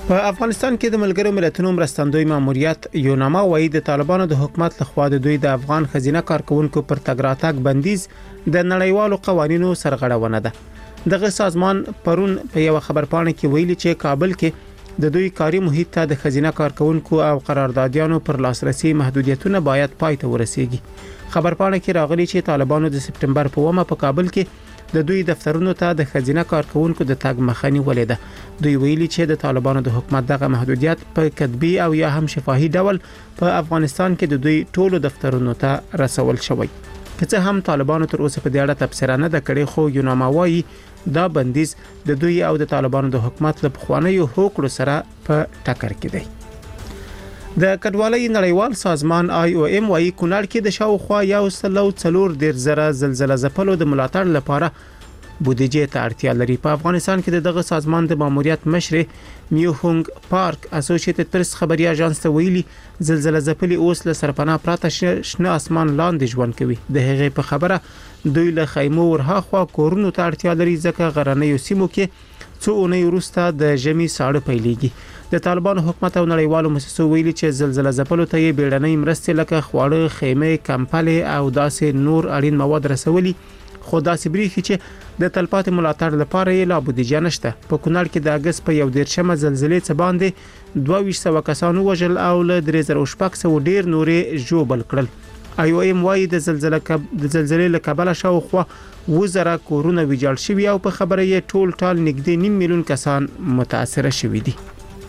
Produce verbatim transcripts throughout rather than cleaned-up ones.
په افغانستان کې د ملګرو ملتونو مرستندوی ماموریت یوناما وایي د طالبانو د حکومت لخوا د دوی د افغان خزینه کارکونکو پر تګ راتګ بندیز د نړیوالو قوانینو سرغړونه ده. دغه سازمان پرون په یو خبرپاڼه کې ویلي چې کابل کې د دوی کاري محیط ته د خزینه کارکونکو او قراردادیانو پر لاسرسي محدودیتونه باید پای ته ورسیږي. خبرپاڼه کې راغلي چې طالبانو د سپټمبر په اوومه په کابل کې د دوی دفترونو ته د خزینه کارکونکو د تګ مخنی ولیده. دوی ویلي چې د طالبانو د حکومت دغه محدودیت په کتبي او یا هم شفاهي ډول په افغانستان کې د دوی ټولو دفترونو ته رسول شوی. که څه هم طالبانو تر اوسه په دې اړه تبصره نه ده کړې، خو یوناما وایي دا بندیز د دوی او د طالبانو د حکومت له پخوانیو هوکړو سره په ټکر کې دی. د کډوالۍ نړیوال سازمان آی او ایم وايي کونړ کې د شاوخوا یو سلو څلور ډیر زره زلزلہ ځپلو د ملاتړ لپاره بودیجې ته اړتیا لري. په افغانستان کې دغه سازمان د ماموریت مشر میوهونګ پارک اسوسییټډ پریس خبري اژانس ته ویلي زلزلہ ځپلي اوس له سرپناه پراته شنه اسمان لاندې ژوند کوي. د هغې په خبره دوی له خیمو ورهاخوا کورونو ته اړتیا لري ځکه غرنیو سیمو کې څو اونۍ وروسته د ژمي ساړه پیلېږي. د طالبانو حکومت او نړیوالو مؤسسو ویلي چې زلزلہ ځپلو ته یې بیړنۍ مرستې لکه خواړه، خیمې، کمپلې او داسې نور اړین مواد رسولي، خو داسې بریښي چې د تلپاتې ملاتړ لپاره یې لا بودیجه نشته. په کونړ کې د اگست په یو دیرشمه زلزلې څخه باندې دوه ویشت سوه کسان وژل او له درې زره شپږ سوه ډیر نورې ژوبل کړل. آی او ایم وايي د زلزلې کب د زلزلې له کبله شاوخوا اووه زره کورونه ویجاړ شوي او په خبره یې ټول ټال نږدې نیم میلیون کسان متاثر شوي دي.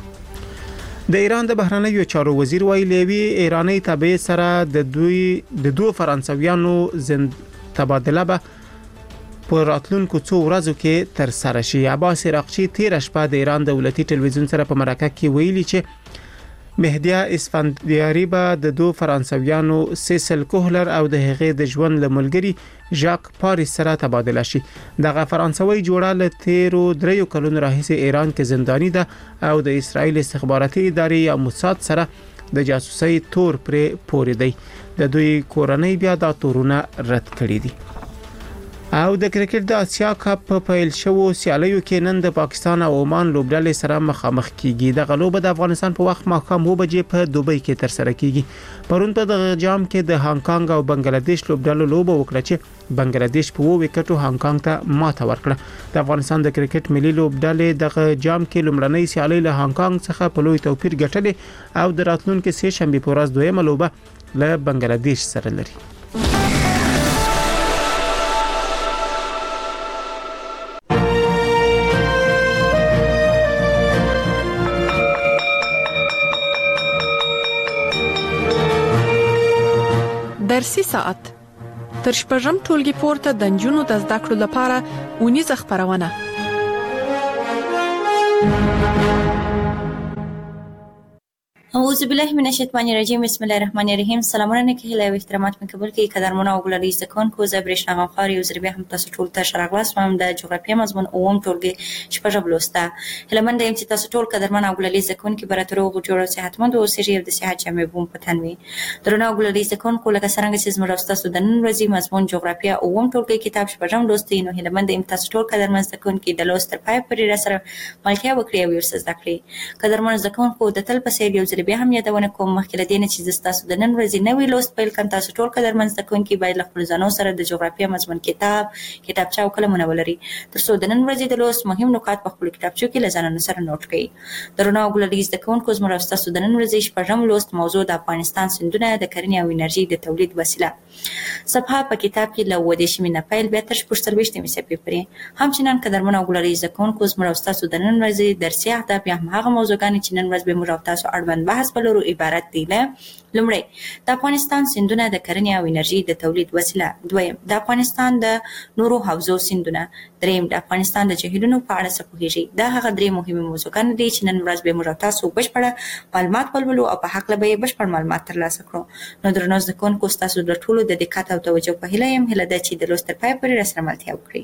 د ایران د بهرنیو چارو وزیر ویلي لوی ایرانی تابع سره د دوی د دوه فرانسویانو زند تبادله به په راتلونکو څو ورځو کې تر سره شي. عباس عراقچی تیر شپه د ایران دولتي ټلویزیون سره په مرکه کې ویلي چې مهدیه اسفندیاری به د دوه فرانسویانو سیسل کوهلر او د هغې د ژوند لملګری ژاک پاریس سره تبادله شي. دغه فرانسوي جوړه له تیرو دریو کلونو راهیسې ایران کې زنداني ده او د اسرایل استخباراتي ادارې یا موساد سره د جاسوسۍ تور پرې پورې دی. د دوی کورنۍ بیا دا تورونه رد کړي دي. او د کرکټ د اسیا کپ په پیل شوو سیالیو کې نن د پاکستان او عمان لوبډلې سره مخامخ کیږي. د غلوبه د افغانستان په وخت ماښام اووه بجې په دوبۍ کې تر سره کیږي. پرون په دغه جام کې د هانګ کانګ او بنگلاديش لوبډلو لوبه وکړه چې بنگلاديش په اووه وکټو هانګ کانګ ته ماته ورکړه. د افغانستان د کرکټ ملي لوبډلې دغه جام کې لومړنۍ سیالي له هانګ کانګ څخه په لوی توپیر ګټلې او د راتلونکو سه شنبه په ورځ دویمه لوبه له بنگلاديش سره لري. درسي ساعت تر شپږم ټولګي پورته د نجونو د زده کړو لپاره اونیزه خبرونه. اعوذ بالله من الشیطان الرجیم. بسم الله الرحمن الرحیم. سلامونه نیکی هیله او احترامات مې قبول کړئ. قدرمنو او ګلالي زده کوونکو، زه برېښنا غمخوار یو ځل بیا هم تاسو ټول ته ښه راغلاست. ما هم د جغرافیه مضمون اووم ټولګي شپږم لوسته. هیلهمنده یم چې تاسو ټول قدرمن او ګلالي زده کوونکي به راته روغ جوړ او صحتمند اوسئ او د صحت جامې بوم په تن وي. درنو او ګلالي زده کوونکو، لکه څرنګه چې زموږ او ستاسو د نن ورځې مضمون جغرافیه اووم ټولګي کتاب شپږم لوست دی، نو هیلهمنده یم تاسو ټول قدرمن زده کوونکي د لوست تر پایه پورې راسره ملتیا وکړئ او یو څه زده کړئ. قدرمن زده کوونکو، د تل په څېر یو ځل بیا هم یادونه کوم مخکې له دې نه چې تاسو د نن ورځې نوی لوست پیل کړم، تاسو ټول قدرمن زده کوونکي باید له خپلو ځانو سره د جغرافیه مضمون کتاب، کتابچه او قلمونه ولرئ تر څو د نن ورځې د لوست مهم نکات په خپلو کتابچو کې له ځانونو سره نوټ کړئ. درنو او ګلالي زده کوونکو، زموږ او ستاسو د نن ورځې شپږم لوست موضوع د افغانستان سیندونه د کرنې او انرژي د تولید وسیله. صفحه په کتاب کې له اووه دېرشمې نه پیل بیا تر شپږ څلوېښتمې صفحې پورې. همچنان قدرمن او ګلالي زده کوونکو، زموږ او ستاسو د نن ورځې درسي اهداف یا هماغه موضوعګانې چې نن ورځ به موږ او تاسو اړوند بحث به لرو عبارت دي له: لومړی، د افغانستان سیندونه د کرنې او انرژي د تولید وسیله. دویم، د افغانستان د نورو حوزو سیندونه. دریم، د افغانستان د جهیلونو په اړه څه پوهیږئ. دا هغه درې مهمې موضوعګانې دي چې نن ورځ به موږ او تاسو بشپړه معلومات ولولو او په هکله به یې بشپړ معلومات ترلاسه کړو. نو درنو زده کوونکو، ستاسو د ټولو د دقت او توجه په هیله یم. هیله ده چې د لوست تر پایه پورې راسره ملتیا وکړئ.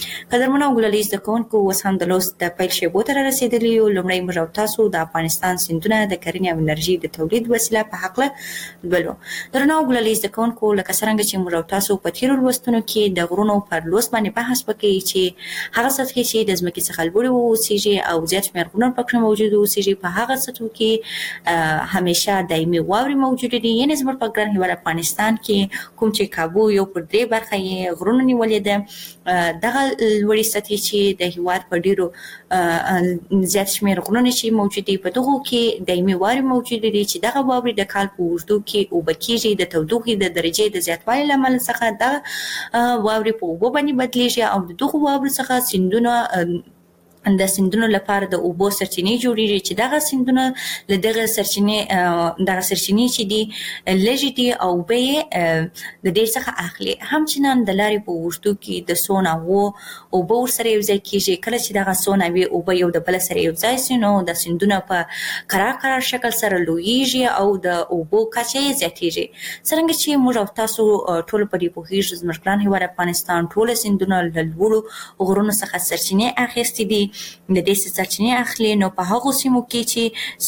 قدرمنو ګلالي زده کوونکو اوس هم د لوست د پیل شیبو ته رسیدلی یو. لومړی موږ او تاسو د افغانستان سیندونه د کرنې او انرژي د تولید وسیله په هکله ولولو. درنو ګلالي زده کوونکو لکه څرنګه چې موږ او تاسو په تیرو لوستونو کې د غرونو پر لوست باندې بحث وکړی چې هغه سطحې چې د ځمکې څخه لوړې واوسیږي او زیات شمېر غرونه پکې موجود واوسیږي په هغه سطحو کې همیشه دایمي واورې موجودې دي. یعنې زموږ په ګران هېواد افغانستان کې کوم چې کابو یو پر درې برخه یې غرونه نیولې ده، دغه لوړې سطحې چې د هېواد په ډېرو زیات شمېر غرونه چې موجود دي په دغو کې دایمي واورې موجودې دي چې دغه واورې د کال په اوږدو کې اوبه کېږي. د تودوخې د درجې د زیاتوالي له امله څخه دغه واورې په اوبو باندې بدلېږي او د دغو واورو څخه سیندونه د سیندونو لپاره د اوبو سرچینې جوړېږي چې دغه سیندونه له دغه سرچینې دغه سرچینې چې دي لږې دي او اوبه یې د ډېر څخه اخلي. همچنان د لارې په اوږدو کې د څو ناوو اوبه ورسره یو ځای کېږي. کله چې دغه څو ناوې اوبه یو د بله سره یو ځای سي نو د سیندونه په کرار کرار شکل سره لویېږي او د اوبو کچه یې زیاتېږي. څرنګه چې موږ او تاسو ټول په دې پوهېږو زموږ ګران هېواد افغانستان ټوله سیندونه له لوړو غرونو څخه سرچینې اخیستې دي. د دې سرچینې اخلي نو په هغو سیمو کې چې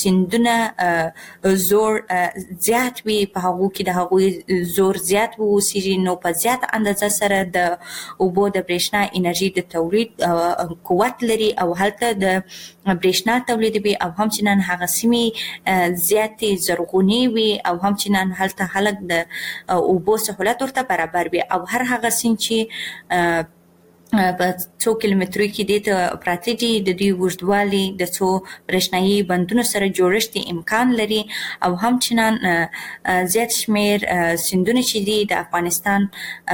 سیندونه زور زیات وي، په هغو کې د هغوی زور زیات واوسیږي نو په زیات اندازه سره د اوبو د برېښنا انرژي د تولید قوت لري او هلته د برېښنا تولیدوي او همچنان هغه سیمې زیاتې زرغونې وي او همچنان هلته خلک د اوبو سهولت ورته برابر وي او هر هغه سیند چې په څو کیلومترو کې دې ته پراته دي د دوی اوږدوالي د څو برېښنایي بندونو سره جوړښت امکان لري او همچنان زیات شمېر سیندونه چې دي د افغانستان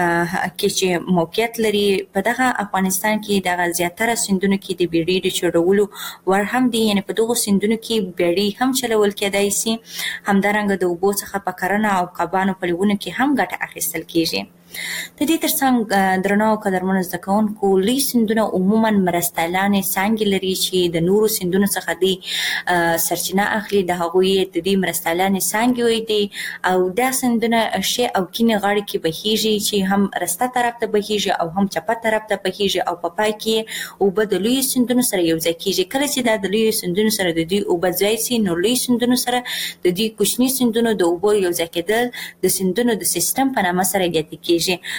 کې چې موقعیت لري په دغه افغانستان کې دغه زیاتره سیندونو کې د بیړۍ د چلولو وړ هم دي. یعنې په دغو سیندونو کې بیړۍ هم چلول کېدای سي. همدارنګه د اوبو څخه په کرنه او کبانو په لیونو کې هم ګټه اخیستل کېږي. د دې ترڅنګ درنو قدرمنو زده کوونکو لوی سیندونه عموما مرستیالانې څانګې لري چې د نورو سیندونو څخه دوی سرچینه اخلي. د هغوی د دې مرستیالانې څانګې دي او دا سیندونه ښې او کیڼې غاړې کې بهیږي چې هم رسته طرف ته بهیږي او هم چپه طرف ته بهیږي او په پای کې اوبه د لویو سیندونو سره یو ځای کېږي. کله چې دا د لویو سیندونو سره د دوی اوبه ځای سي نو لوی سیندونو سره د دوی کوچني سیندونو د اوبو یو ځای کېدل د سیندونو د سیستم په نامه سره یادې کېږي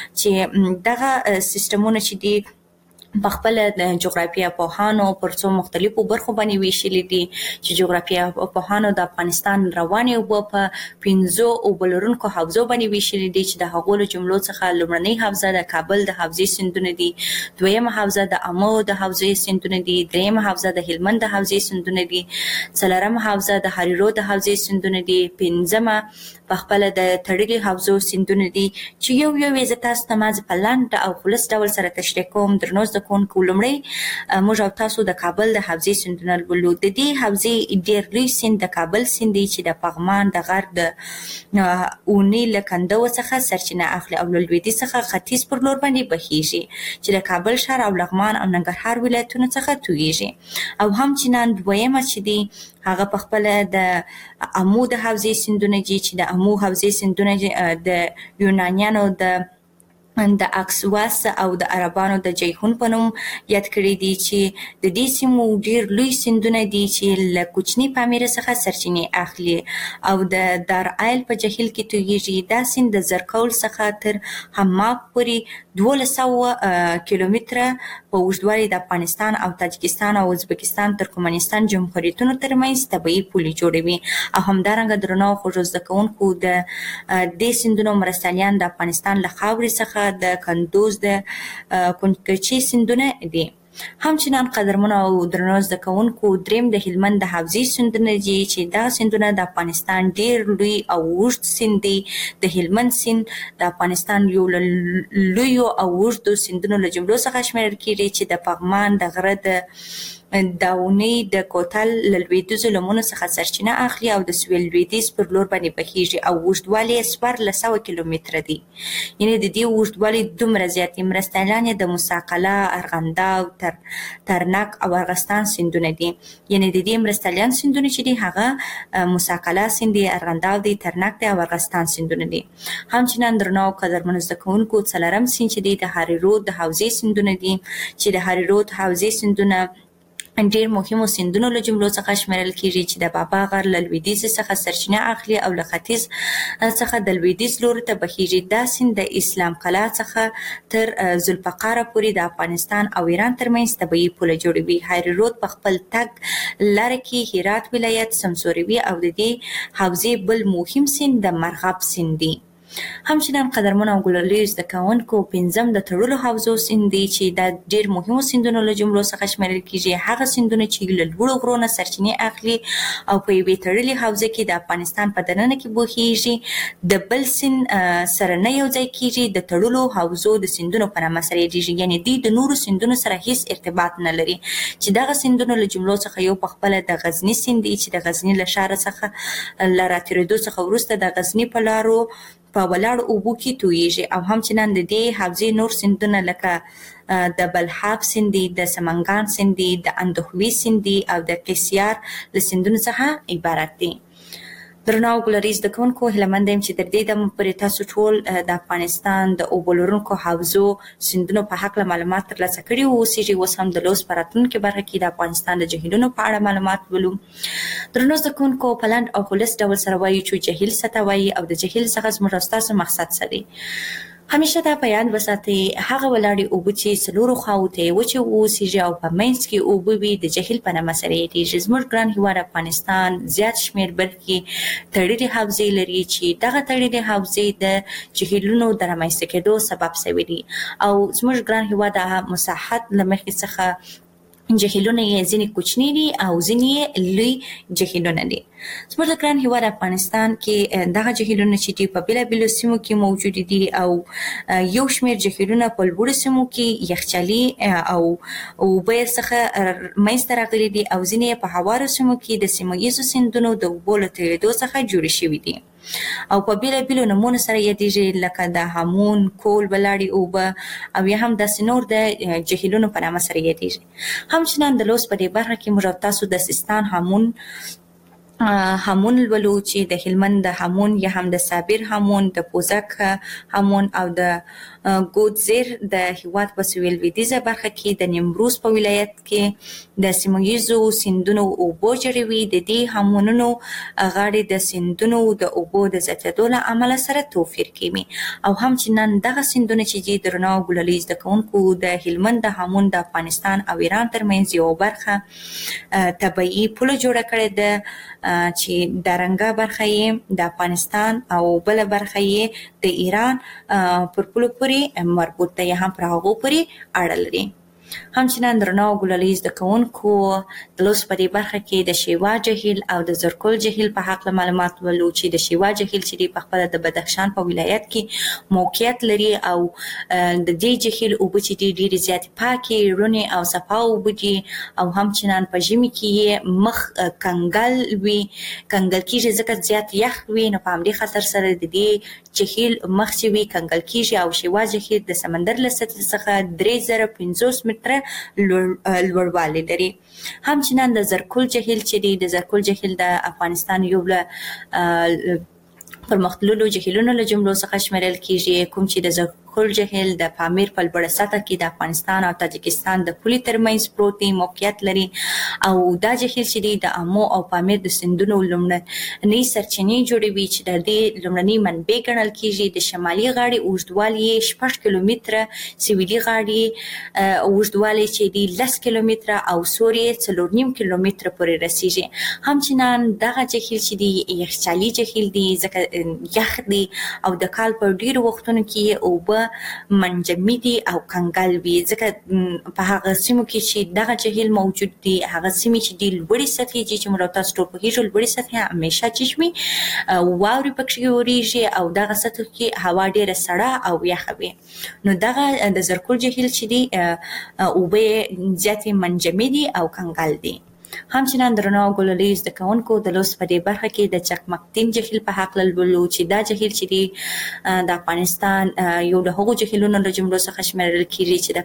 چې دغه سیستمونه چې دي په خپل د جغرافیه پوهانو پر څو مختلفو برخو باندې ویشلي دي چې جغرافیه پوهانو د افغانستان روانې اوبه په پنځو اوبه لرونکو حوزو باندې ویشلي دي چې د هغو له جملو څخه لومړنۍ حوزه د کابل د حوزې سیندونه دي، دویمه حوزه د امو د حوزې سیندونه دي، دریمه حوزه د هلمند د حوزې سیندونه دي، څلورمه حوزه د هریرود د حوزې سیندونه دي، پنځمه په خپل د تړلي حوزو سیندونه دي چې یو یو یې زه تاسو ته مازې په لنډ او خلص ډول سره تشریح کوم. درنو زده کوونکو لومړی موږ او تاسو د کابل د حوزې سیندونه لولو. د دې حوزې ډېر لوی سیند د کابل سیند دی چې د پغمان د غر د اونې له کنډو څخه سرچینه اخلي او له لویدیځ څخه ختیځ پر لور باندې بهیږي چې د کابل ښار او لغمان او ننګرهار ولایتونو څخه تویږي. او همچنان دویمه چې دی هغه په خپل د امو د حوزې سیندونه دي چې د امو حوزې سیندونه د یونانیانو د د اکسواس او د عربانو د جیهون په نوم یاد کړي دي چې د دې سیمو ډېر لوی سیندونه دي چې له کوچني پامیره څخه سرچینې اخلي او د دارایل په جهیل کې تویږي. دا سیند د زرکول څخه تر حماق پورې دولس سوه کیلومتره په اوږدوالي د افغانستان او تاجکستان او ازبکستان ترکمنستان جمهوریتونو ترمنځ طبیعي پولې جوړوي. او همدارنګه درنو خوږو زده کوونکو د دې سیندونو مرستیالان د افغانستان له خاورې څخه د کندوز د کنکچي سیندونه دي. همچنان قدرمنو او درنو زده کوونکو دریم د هلمند د حوزې سیندونه دي چې دا سیندونه د افغانستان ډېر لوی او اوږد سیند دی. د هلمند سیند د افغانستان یو له لویو او اوږدو سیندونو له جملو څخه شمیرل کېږي چې د پغمان د غره د داونی د کوتل لویدیځ لمنو څخه سرچینه اخلي او د سویل لویدیځ پر لور باندې بهیږي او اوږدوالی یې څوارلس سوه کیلومتره دی. یعنې د دې اوږدوالی دومره زیات دي. مرستیالان یې د موسی قلعه، ارغنداو، تر ترنک او ارغستان سیندونه دي. یعنې د دې مرستیالان سیندونه چې دي هغه موسی قلعه سیند دی، ارغنداو دی، ترنک دی او ارغستان سیندونه دي. همچنان درنو او قدرمنو زده کوونکو څلورم سیند چې دی د هاري رود د حوزې سیندونه دي چې د هاري رود حوزې سیندونه ډېر مهمو سیندونو له جملو څخه شمیرل کیږي چې د بابا غر له لویدیځ څخه سرچینه اخلي او له ختیځ څخه د لویدیځ لوري ته بهیږي. دا سیند د اسلام قلعه څخه تر ذوالفقار پورې د افغانستان او ایران ترمنځ طبیعي پوله جوړوي. هاري رود په خپل تګ لاره کې هرات ولایت سمسوروي او د دې حوزې بل مهم سیند د مرغاب سیند دی. همچنان قدرمنو او ګلاليو زده کوونکو پنځم د تړلو حوزو سیند دی چې د ډېر مهمو سیندونو له جملو څخه شمیرل کیږي. هغه سیندونه چې له لوړو غرونو سرچینې اخلي او په یوې تړلې حوزه کې د افغانستان په دننه کې بهیږي، د بل سیند سره نه یو ځای کیږي. د تړلو حوزو د سیندونو په نامه سره یادیږي، یعنې دوی د نورو سیندونو سره هیڅ ارتباط نه لري. چې دغه سیندونو له جملو څخه یو په خپله د غزني سیند دی چې د غزني له ښاره څخه له راتېرېدو څخه وروسته د غزني په لارو په ولاړ اوبو کې تویږي. او همچنان د دې حوزې نور سیندونه لکه د بلحاب سیند دی، د سمنګان سیند دی، د اندخوي سیند دی او د قیصیار له سیندونو څخه عبارت دي. درنو او ګلالي زده کوونکو هیله مند یم چې تر دې دمه پورې تاسو ټول د افغانستان د اوبو لرونکو حوزو سیندونو په هکله معلومات ترلاسه کړي واوسیږي. اوس هم د لوست په راتلونکې برخه کې د افغانستان د جهیلونو په اړه معلومات ولو. درنو زده کوونکو په لنډ او خلص ډول سره وایو چې جهیل څه ته وایي او د جهیل څخه زموږ او ستاسو مقصد څه دی. همیشه دا په یاد وساتئ هغه ولاړې اوبه چې څلورو خواوو ته یې وچې واوسیږي او په منځ کې اوبه وي د جهیل په نامه سره یادیږي. زموږ ګران هېواد افغانستان زیات شمېر برخې تړلې حوزې لري چې دغه تړلې حوزې د جهیلونو د رامنځته کېدو سبب شوي دي او زموږ ګران هېواد د مساحت له مخې څخه جهیلونه یې ځینې کوچني دي او ځینې یې لوی جهیلونه دي. زموږ د ګران هېواد افغانستان کې دغه جهیلونه چې دي په بېلابېلو سیمو کې موجود دي او یو شمېر جهیلونه په لوړو سیمو کې یخچالي او اوبه یې څخه منځته راغلي دي او ځینې یې په هوارو سیمو کې د سیمه ییزو سیندونو د اوبو له تېرېدو څخه جوړې شوي دي او په بېلابېلو نومونو سره یادېږي لکه د هامون، کول ولاړې اوبه او یا هم داسې نور د جهیلونو په نامه سره یادېږي. همچنان د لوست په دې برخه کې موږ او تاسو د سیستان هامون هامون لولو چې د هلمند د هامون یا هم د صابر هامون، د پوزک هامون او د ګودزیر د هېواد په سویل لویدیځه برخه کې د نیمروز په ولایت کې د سیمه ییزو سیندونو اوبو جوړوي. د دې هامونونو غاړې د سیندونو د اوبو د زیاتېدو له امله سره توپیر کوي او همچنان دغه سیندونه چې دي درنو او ګلالي زده کوونکو د هلمند د هامون د افغانستان او ایران ترمنځ یو برخه طبیعي پوله جوړه کړې ده چې د رنګه برخه یې د افغانستان او بله برخه یې د ایران پر پولو پورې مربوط ده یا هم پر هغو پورې اړه لري. همچنان درنو او ګلالي زده کوونکو د لوست په دې برخه کې د شیوا جهیل او د زرکول جهیل په هکله معلومات ولو چې د شیوا جهیل چې دی په خپله د بدخشان په ولایت کې موقعیت لري او د دې جهیل اوبه چې دي ډېرې زیاتې پاکې، روڼې او صفا اوبه دي او همچنان په ژمي کې یې مخ کنګل وي، کنګل کېږي ځکه زیات یخ وي. نو په همدې خاطر سره د دې جهیل مخ چې وي کنګل کېږي او شیوا جهیل د سمندر له سطحې څخه درې زره پنځوس متره لوړوالی لري. همچنان د زرکول جهیل چې دی د زرکول جهیل د افغانستان یو له پرمختللو جهیلونو له جملو څخه شمیرل کېږي، کوم چې د زرکول جهیل د پامیر په لوړه سطحه کې د افغانستان او تاجکستان د پولې ترمنځ پروت دی، موقعیت لري او دا جهیل چې دی د امو او پامیر د سیندونو لومړنۍ سرچینې جوړوي چې د دې لومړنۍ منبع ګڼل کېږي. د شمالي غاړې اوږدوالی یې شپږ کیلومتره، سویلي غاړې اوږدوالی چې دی لس کیلومتره او سور یې څلور نیم کیلومتره پورې رسیږي. همچنان دغه جهیل چې دی یخچالي جهیل دی ځکه یخ دی او د کال په ډېرو وختونو کې اوبه اوبه منجمي دي او کنګل وي، ځکه په هغه سیمو کې چې دغه جهیل موجود دي، هغه سیمې چې د لوړې سطحې دي چې موږ تاسو ټول پوهیږو لوړې سطحې همیشه چشمي واوري پکې اوريږي او دغه سطح کې هوا ډیره سړه او یخه وي. نو دغه د زرکول جهیل چې دي اوبه زیاتې منجمي دي او کنګل دي. همچنان درنو ګلولي زده کوونکو د لوست په دې برخه کې د چکمکتین جهیل په حق لولو چې دا جهیل چې دی د افغانستان یو د هغو جهیلونو له جملو څخه شمیرل کیږي چې د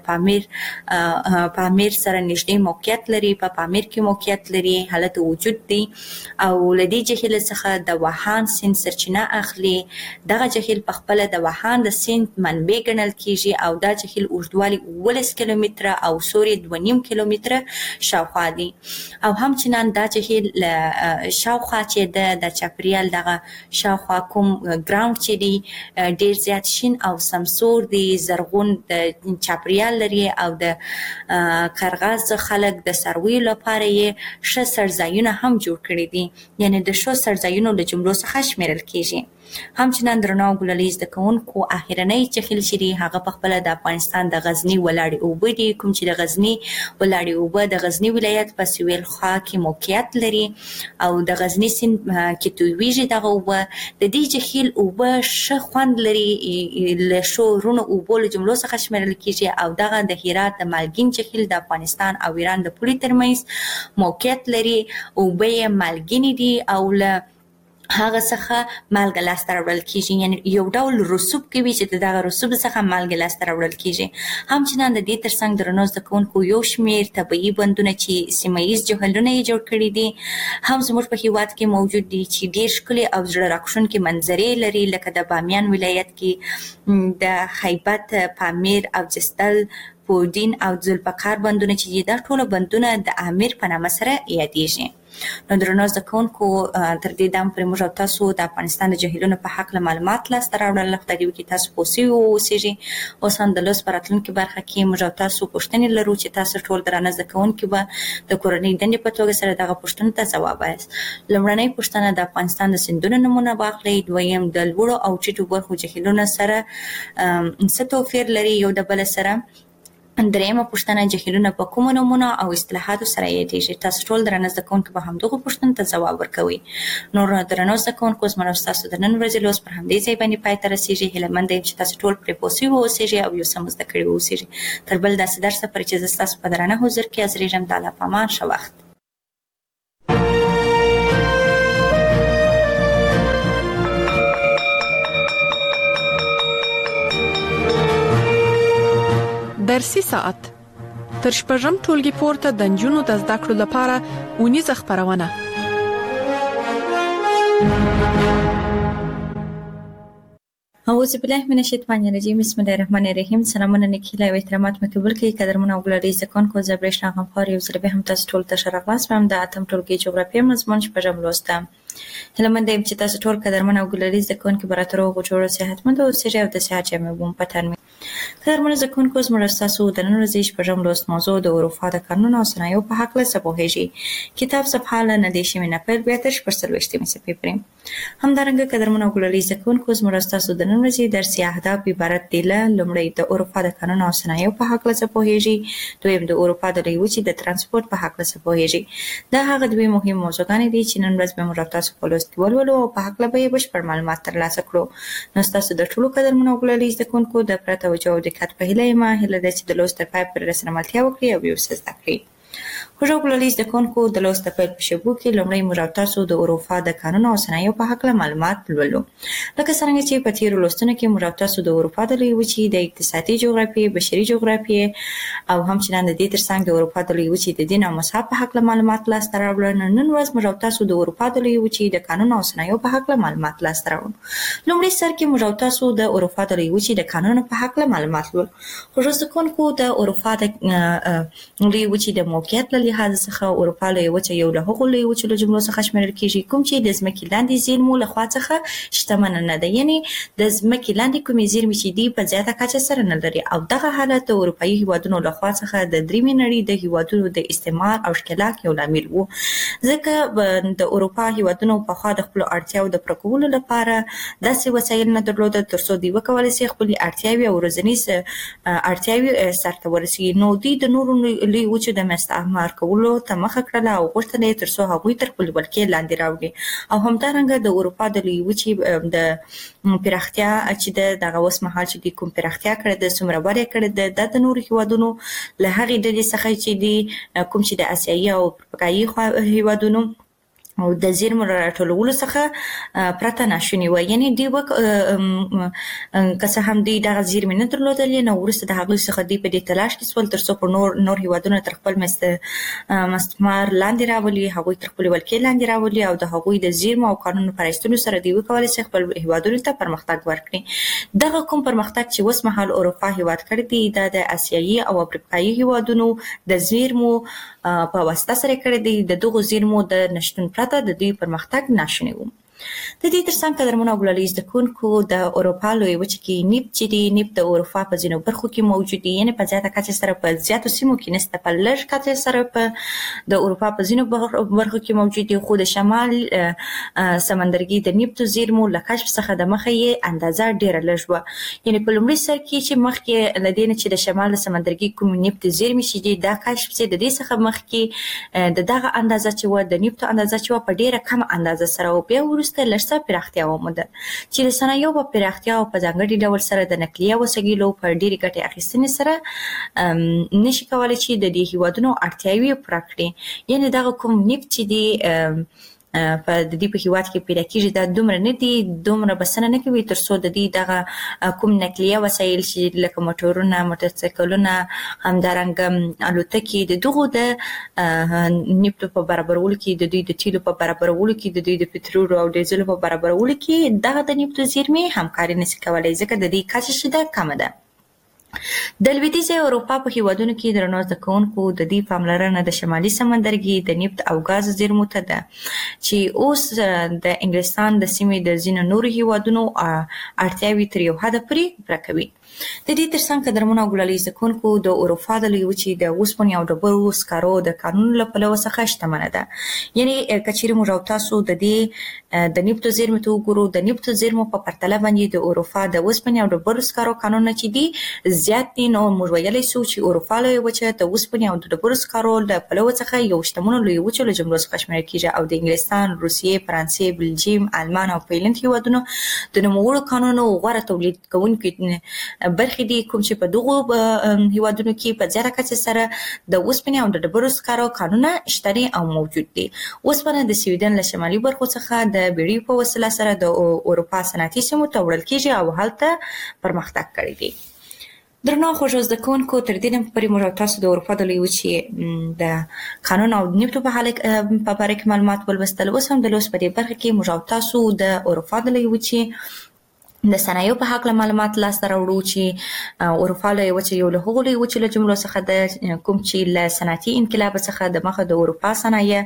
پامیر پامیر سره نږدې موقعیت لري، په پا پامیر کې موقعیت لري، حالت وجود دی او لدی جهیل څخه د وهان سیند سرچینه اخلي. دغه جهیل په خپل د وهان د سیند منبع ګڼل کیږي او دا جهیل اوږدوالی اوولس کیلومتره او سوري دوه نیم کیلومتره شاوخوا دی. او همچنان دا جهیل شاوخوا چې د د چاپریال دغه شاوخوا کوم ګراوند چې دی ډیر زیات شین او سمسور دی، زرغون د چاپریال لري او د قرغاز خلک د سرویو لپاره یې ښه سرځایونه هم جوړ کړي دي، یعنی د ښو سرځایونو له جملو څخه شمیرل کیږي. همچنان درنو ګلولي زده کوونکو اخرنۍ جهیل چې دی هغه په خپل د افغانستان د غزنی ولاړې اوبه دي، کوم چې د غزنی ولاړې اوبه د غزنی ولایت په سویل خوا کې موقعیت لري او د غزنی سیند کې تویږي دغه اوبه. د دې جهیل اوبه ښه خوند لري، له ښو رونو اوبو له جملو څخه شمیرل کیږي او دغه د هرات د مالګین جهیل د افغانستان او ایران د پولې ترمنځ موقعیت لري. اوبه یې مالګینې دي او له هغه څخه مالګه لاسته راوړل کیږي، یعنی یو ډول رسوب کوي چې دغه رسوب څخه مالګه لاسته راوړل کیږي. همچنان د دې ترڅنګ درنو زده کوونکو یو شمیر طبیعي بندونه چې سیمه ییز جهیلونه یې جوړ کړي دي هم زموږ په هیواد کې موجود دي چې ډیر ښکلي او زړه راښکونکي منظرې لري، لکه د بامیان ولایت کې د خیبت، پامیر او جستل، پودین او ذوالفقار بندونه چې دا ټول بندونه د امیر په نامه سره یادېږي. نو درنو زده کوونکو تر دې دم پرې موږ او تاسو د افغانستان د جهیلونو په حق معلومات لاسته راوړل. خدای دې وکړي تاسو پوه سوي واوسیږئ. اوس هم د لوست په راتلونکي برخه کې موږ او تاسو پوښتنې لرو چې تاسو ټول درانه زده کوونکي به د کورنۍ دندې په توګه سره دغه پوښتنو ته ځواب وایاست. لومړنۍ پوښتنه د افغانستان د سیندونو نومونه واخلئ. دویم د لوړو او ټیټو برخو جهیلونو سره څه توپیر لري یو د بل سره. دریمه پوښتنه جهیلونه په کومو نومونو او اصطلاحاتو سره یادېږي. تاسو ټول درنه زده کوونکي به همدغو پوښتنو ته ځواب ورکوئ. نور درنو زده کوونکو زما او ستاسو د نن ورځې لوست پر همدې ځای باندې پای ته رسېږي. هیله مند یم چې تاسو ټول پرې پوه سوي واوسېږئ او یو څه مو زده کړي واوسېږئ. تر بل داسې درسه پورې چې زه ستاسو په درانه حضور کې حاضرېږم، د الله په امان، ښه وخت. درسي ساعت تر شپږم ټولګي پورته د نجونو د زده کړو لپاره اونیزه خبرونه. اعوذ بالله من الشیطان الرجیم، بسم الله الرحمن الرحیم. سلامونه نیکیله او احترامات مې قبول کړئ. قدرمن او ګلالي زکون کو زبرشنا غفار یو ځل به هم تاسو ټول ته شرغلاس هم د اتم ټولګي جغرافیه مضمون شپږم لوستم. هله من دیم چې تاسو ټول قدرمن او ګلالي زکون کې براترو غوړو صحتمند او سره او د صحت جامع بوم پتن. قدرمن زکون کو زموږ تاسو د نن ورځې شپږم لوست موضوع د اروپا د قانون او صنایعو په حق له سپوهیږي. کتاب صفحه ل ندیشي من خپل بیا تر شپږ مې صفحې پرې. همدارنګه قدرمن او ګلالي زکون کو زموږ تاسو د نن ورځې درسي اهداف عبارت دي له لومړی د اروپا د قانون او صنایعو په حق له سپوهیږي، دویم د اروپا د لوی وچې د ترانسپورت په حق له سپوهیږي. دا هغه دوی مهم موضوعګانې دي چې نن ورځ به موږ تاسو په لوست کې ولولو او په حق له به بشپړ معلومات ترلاسه کړو. نو تاسو د ټولو قدرمن او ګلالي زکونکو د پرته توجه او دقت په هیله ما هیله ده چې د لوست په پای پر رسنه ملتیا وکړي او یو څه زده کړئ. خوږو ګلالي زکونکو د لوست په پیل شبو کې لومړی موږ تاسو د اروپا د قانون او صنایعو په حق له معلومات ولولو. لکه څنګه چې په تیر لوستونو کې موږ تاسو د اروپا د لوی وچې د اقتصادي جغرافیې، بشري جغرافیې او همچنان د دې ترڅنګ د اروپا د لوی وچې د دین او مذهب په حق له معلومات لاسته راوړل. نن ورځ موږ تاسو د اروپا د لوی وچې د قانون او صنایعو په حق له معلومات لاسته راوړو. لومړی سر کې موږ تاسو د اروپا د لوی وچې د قانون په حق له معلومات ولولو. خوږو زکونکو د اروپا د لوی وچې د موقعیت موقعیت له لحاظ څخه اروپا لویه وچه یو له هغو لویو وچو له جملو څخه شمیرل کیږي کوم چې د ځمکې لاندې زیرمو له خوا څخه شتمنه نه ده، یعنی د ځمکې لاندې کومې زیرمې چې دي په زیاته کچه سره نه لري. او دغه حالت د اروپایي هیوادونو له خوا څخه د دریمې نړۍ د هیوادونو د استعمار او ښکېلاک یو لامل و، ځکه د اروپا هیوادونو پخوا د خپلو اړتیاوو د پوره کولو لپاره داسې وسایل نه درلودل ترڅو دوی وکولی شي خپلې اړتیاوې او ورځنۍ اړتیاوې سرته ورسوي. نو دوی د نورو لویو وچو د مستعمر کولو ته مخه کړله او غوښتل یې ترڅو هغوی تر خپلې ولکې لاندې راوړي. او همدارنګه د اروپا د لویې وچې د پراختیا چې د دغه اوس مهال چې د کوم پراختیا کړې ده څومره وده کړې ده دا د نورو هیوادونو له هغې ډلې څخه چې دي کوم چې د اسیایي او افریقایي هیوادونو او د زیرمو راټولولو څخه پرته ناشونې وه، یعنی دوی وک که څه هم دوی دغه زیرمې نه درلودلې نو وروسته د هغوی څخه دوی په دې تلاش کې سول ترڅو په نور نور هیوادونه تر خپل مستعمر لاندې راولي، هغوی تر خپلې ولکې لاندې راولي او د هغوی د زیرمو او قانونو په رایستلو سره دوی وکولی شي خپل هیوادونو ته پرمختګ ورکړي. دغه کوم پرمختګ چې اوس مهال اروپا هیواد کړی دی دا د اسیایي او افریقایي هیوادونو د زیرمو په واسطه سره کړی دی. د دغو زیرمو د نشتون پرته د دوی پرمختګ ناشونی و. د دې ترڅنګ قدرمنو او ګلالي زده کوونکو د اروپا لویې وچې کې نفت چې دی نفت د اروپا په ځینو برخو کې موجود دی، یعنې په زیاته کچه سره په زیاتو سیمو کې نشته، په لږ کچه سره په د اروپا په ځینو برخو کې موجود دی، خو د شمال سمندرګي د نفتو زیرمو له کشف څخه د مخه یې اندازه ډېره لږ وه. یعنې په لومړي سر کې چې مخکې له دې نه چې د شمال سمندرګي کوم نفت زیرمې چې دي دا کشف چې د دې څخه مخکې د دغه اندازه چې وه د نفتو اندازه چې وه په ډېره کمه اندازه سره و. بیا وروسته لږ څه پراختیا وموده چې د صنایعو په پراختیا او په ځانګړي ډول سره د نقلیه وسایلو په ډېرې ګټې اخیستنې سره نشي کولی چې د دې هیوادونو اړتیاوې پوره کړي. یعنې دغه کوم نفت چې دی په د دې په هیواد کې پیدا کېږي دا دومره نه دي، دومره بسنه نه کوي ترڅو د دې دغه کوم نقلیه وسایل چې لکه موټرونه، موټرسایکلونه، همدارنګه الوتکې د دغو د نفتو په برابرولو کې، د دوی د تیلو په برابرولو کې، د دوی د پټرولو او ډیزلو په برابرولو کې دغه د نفتو زیرمې همکاري نشي کولی ځکه د دې کچه چې ده کمه ده. د لویدیځې اروپا په هیوادونو کې درنو زده کوونکو د دې پاملرنه د شمالي سمندرګي د نفت او ګاز زیرمو ته ده چې اوس د انګلستان د سیمې د ځینو نورو هیوادونو اړتیاوې تر یو حده پورې پوره کوي. د دې ترڅنګ قدرمنو او ګلالي زده کوونکو د اروپا د لویې وچې د اوسپنې او ډبرو سکارو د قانون له پلوه څخه شتمنه ده. یعنې که چیرې موږ او تاسو د دې د نفتو زیرمو ته وګورو، د نفتو زیرمو په پرتله باندې د اروپا د اوسپنې او ډبرو سکارو قانونونه چې دي زیات دي، نو موږ ویلی سو چې اروپا لویه وچه د اوسپنې او د ډبرو سکارو له پلوه څخه یو شتمنو لویو وچو له جملو څخه شمیرل کېږي او د انګلستان، روسیې، فرانسې، بلجیم، آلمان او فنلنډ هیوادونو د نوموړو قانونونو غوره تولید کوونکي برخې دي کوم چې په دغو هیوادونو کې په زیاته کچه سره د اوسپنې او د ډبرو سکارو قانونونه شته او موجود دي. اوسپنه د سویډن له شمالي برخو څخه د بیړیو په وسیله سره د اروپا صنعتي سیمو ته وړل کېږي او هلته پرمختګ کړی دی. درنو خوږو زده کوونکو تر دې دمه پورې موږ تاسو د اروپا د لویې وچې د قانون او نفتو په په باره کې معلومات ولوستل. اوس هم د لوست په دې برخه کې موږ تاسو د اروپا د لویې وچې د صنایعو په هکله معلومات لاسته راوړو چې اروپا لویه وچه یو له هغو لویو وچو له جملو څخه ده کوم چې له صنعتي انقلاب څخه د مخه د اروپا صنایع،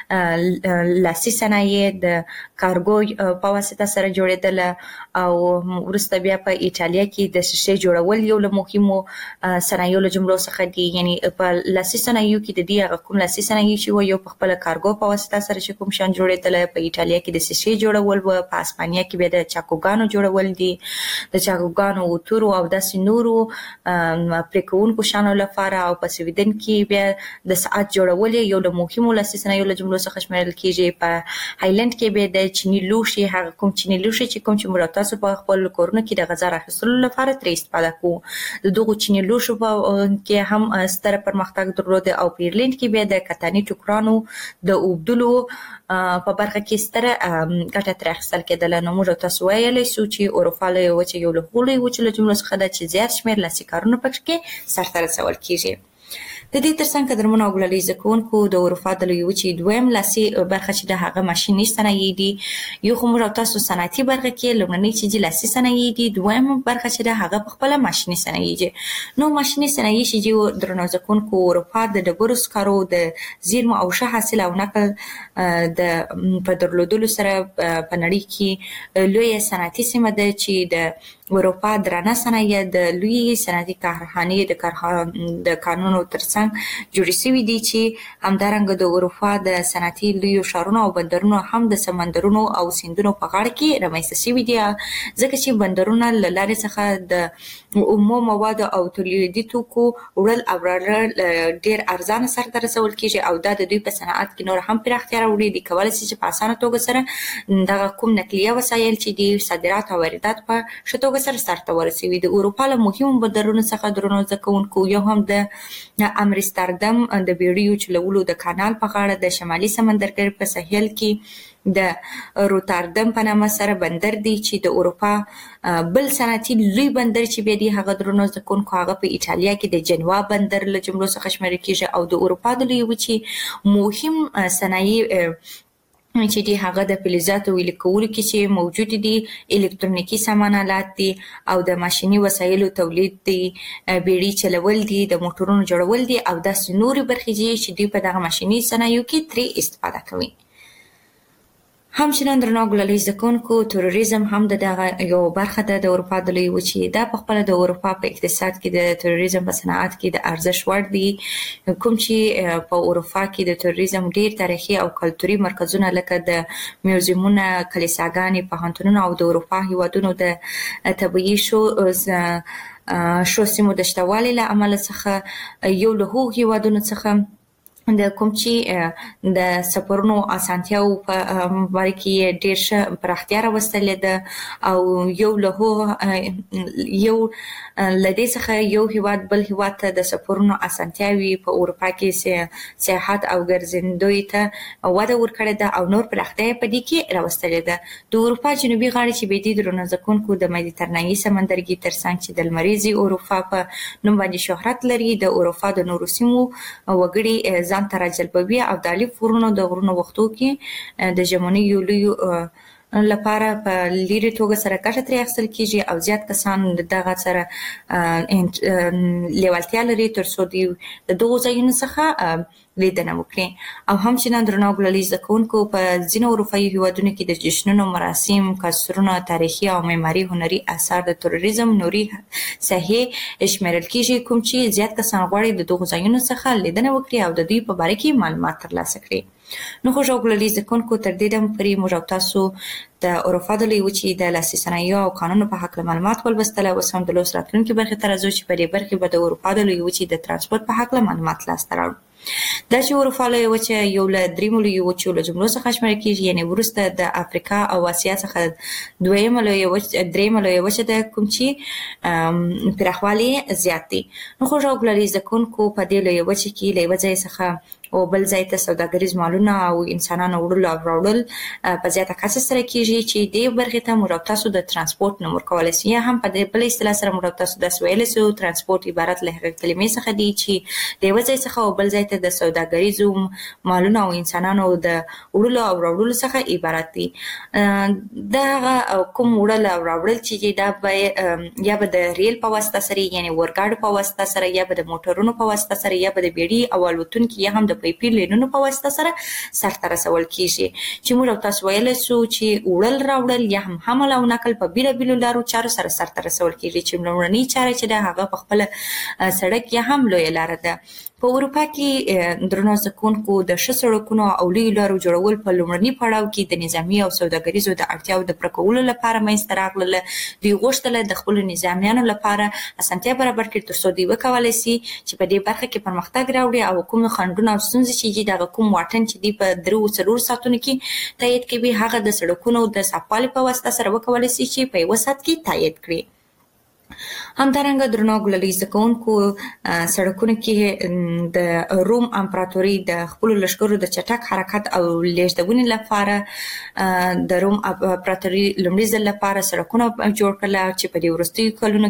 لاسي صنایع د کارګو په واسطه سره جوړېدله او وروسته بیا په ایټالیا کې د شیشې جوړول یو له مهمو صنایعو له جملو څخه دي. یعنې په لاسي صنایعو کې د دې هغه کوم لاسي صنایع چې وه یو په خپله کارګو په واسطه سره چې کوم شیان جوړېدله، په ایټالیا کې د شیشې جوړول وه، په اسپانیا کې بیا د چاکوګانو جوړول دي، د چاکوګانو، اوتورو او داسې نورو پرې کوونکو شیانو لپاره، او په سویډن کې بیا د ساعت جوړول یو له مهمو لاسي صنایعو له جملو څخه شمیرل کېږي. په هایلند کې بیا د چیني لوښي، هغه کوم چیني لوښي چې کوم چې موږ تاسو په خپل کورونو کې د غذا راخیستلو لپاره ترې استفاده کوو، د دغو چیني لوښو کې هم ستره پرمختګ درلوده. او په ایرلند کې بیا د کتاني ټوکرانو د اوبدلو په برخه کې ستره ګټه ترې اخیستل کېدله. نو موږ تاسو ویلی سو چې اروپا لویه وچه یو له هغو لویو وچو له جملو څخه ده چې زیات شمېر لاسي کارونه پکې سرته رسول کېږي. د دې ترڅنګ قدرمنو او ګلالي زکونکو د اروپا د لوی وچې دویم لاسي برخه چې د هغه ماشيني صنایع دي یو خو موږ تاسو صنعتي برخه کې لومړنۍ چې د لاسي صنایع دي دویم برخه چې د هغه په خپل ماشيني صنایع دي نو ماشيني صنایع چې درنو زکونکو اروپا د ډبرو سکرو د زیرمو او ښه حاصل او نقل د په درلودلو سره په نړۍ کې لوی صنعتي سیمه ده چې د اروپا درانه صنایع د لوی صنعتي کارخانې د کارخانو د قانونو ترڅنګ جوړې شوي دي چې همدارنګه د اروپا د صنعتي لوی ښارونو او بندرونو هم د سمندرونو او سیندونو په غاړه کې رامنځته شوي دي ځکه چې بندرونه له لارې څخه د اومو موادو او تولیدي توکو وړل او راوړل ډېر ارزانه سرته رسول کېږي او دا د دوی په صنعت کې نور هم پراختیا راوړي دي کولی شي چې په اسانه توګه سره دغه کوم نقلیه وسایل چې د صادرات او واردات په ښه توګه سره سرته ورسوي د اروپا له مهمو بندرونو څخه درنو زکونکو یو هم د امستردام د بیړیو چلولو د کانال په غاړه د شمالي سمندرګي په ساحل کې د روتردام په نامه سره بندر دی چې د اروپا بل صنعتي لوی بندر چې بیا دی هغه درنو زکونکو هغه په ایټالیا کې د جنوا بندر له جملو څخه شمېرل کېږي او د اروپا د لوی وچې مهم صنایع چې دی هغه د فلزاتو ویلې کولو کې چې موجود دي الکترونیکي سامان آلات دي او د ماشيني وسایلو تولید دي بیړۍ چلول دي د موټرونو جوړول دي او داسې نورې برخې دي چې دوی په دغه ماشيني صنایعو کې ترې استفاده کوي همچنان درنو ګلالي زکونکو تروریزم هم د دغه یو برخه ده د اروپا د لوی وچې دا په خپل د اروپا په اقتصاد کې د تروریزم په صنعت کې د ارزښت وړ دي کوم چې په اروپا کې د تروریزم ډیر تاریخي او کلتوري مرکزونه لکه د میوزیمونه کلیساګانې پوهنتونونه او د اروپا هیوادونو د طبيعي شو شو سیمو د شتوالي له امله څخه یو له هغو هیوادونو څخه د کوم چې د سفرونو اسانتیاو په باره کې ډېر ښه پراختیا راوستلې ده او یو له هغو یو له دې څخه یو هیواد بل هیواد ته د سفرونو اسانتیاوې په اروپا کې سیاحت او ګرځندوی ته وده ورکړې ده او نور پراختیا یې په دې کې راوستلې ده د اروپا جنوبي غاړې چې بیا د درنو زکونکو د مدیترانهي سمندرګي ترڅنګ چې د لمریزې اروپا په نوم باندې شهرت لري د اروپا د نورو سیمو وګړي ځان ته راجلبوي او د الف غرونو د غرونو وختو کې د ژمنۍ یو لوی لپاره په لیرې توګه سره ګټه ترې اخیستل کېږي او زیات کسان دغه سره لیوالتیا لري تر څو د دغو ځایونو څخه لیدنه وکړي او همچنان درنو ګلالي زکونکو په ځینو اروپایي هیوادونو کې د جشنونو مراسم قصرونه تاریخي او معماري هنري اثار د تروریزم نوري ساحې شمېرل کېږي کوم چې زیات کسان غواړي د دغو ځایونو څخه لیدنه وکړي او د دوی په باره کې معلومات ترلاسه کړي نو خو ګلالي زکونکو تر دې دم پورې موږ تاسو د اروپا د لوی وچې د لاسي صنایعو او قانونو په هکله معلومات ولوستل او اوس هم د لوست راتلونکي برخې ته راځو چې په دې برخې به د اروپا د لوی وچې د ترانسپورت په هکله معلومات لاسته راوړو دا چې اروپا لوی وچه یو له دریمو لوی وچو له جملو څخه شمېرل کېږي یعنې وروسته د افریقا او اسیا څخه دویمه لوی وچه دریمه لوی وچه ده کوم چې پراخوالی زیات دی نو خو ګلالي زکونکو په دې لوی وچه کې له یوه ځای څخه او بل ځای ته سوداګریز مالونه او انسانانو وړلو او راوړل په زیاته کچه سره کېږي چې دې برخې ته موږ تاسو د ترانسپورت نوم ورکولی شو یا هم په دې بله اصطلاح سره موږ تاسو داسې ویلی شو ترانسپورت عبارت له هغې کلمې څخه دی چې د یوه ځای څخه او بل ځای ته د سوداګریزو مالونو او انسانانو د وړلو او راوړلو څخه عبارت دی دا هغه کوم وړل او راوړل چې دا به یا به د ریل په واسطه سره یعنې اورګاډو په واسطه سره یا به د موټرونو په واسطه سره یا به د بیړۍ او الوتونکي یا هم د پیپي لینونو په واسطه سره سرته رسول کېږي چې موږ تاسو ویلی شو چې وړل راوړل یا هم حمل او نقل په بېلابېلو لارو چارو سره سرته رسول کېږي چې لومړنۍ چاره چې ده هغه په خپله سړک یا هم لویه لاره ده په اروپا کې درنو زکونکو د ښه سړکونو او لویو لارو جوړول په لومړني پړاو کې د نظامي او سوداګریزو د اړتیاو د پوره کولو لپاره منځته راغلل دوی غوښتله د خپلو نظامیانو لپاره اسانتیا برابر کړي تر څو دوی وکولی شي چې په دې برخه کې پرمختګ راوړي او کوم خنډونه او ستونزې چې دي دغه کوم واټن چې دوی په درو څلورو ساعتونو کې تایید کوي هغه د سړکونو د صفوالي په واسطه سره وکولی شي چې په یوه ساعت کې تایید کړي همدارنګه درنو ګلالي زکونکو سړکونو کې د روم امپراتوري د خپل لشکرو د چټک حرکت او لیږدونې لپاره د روم امپراتوري لومړي ځل لپاره سړکونه جوړ کړل چې په دې وروستیو کلونو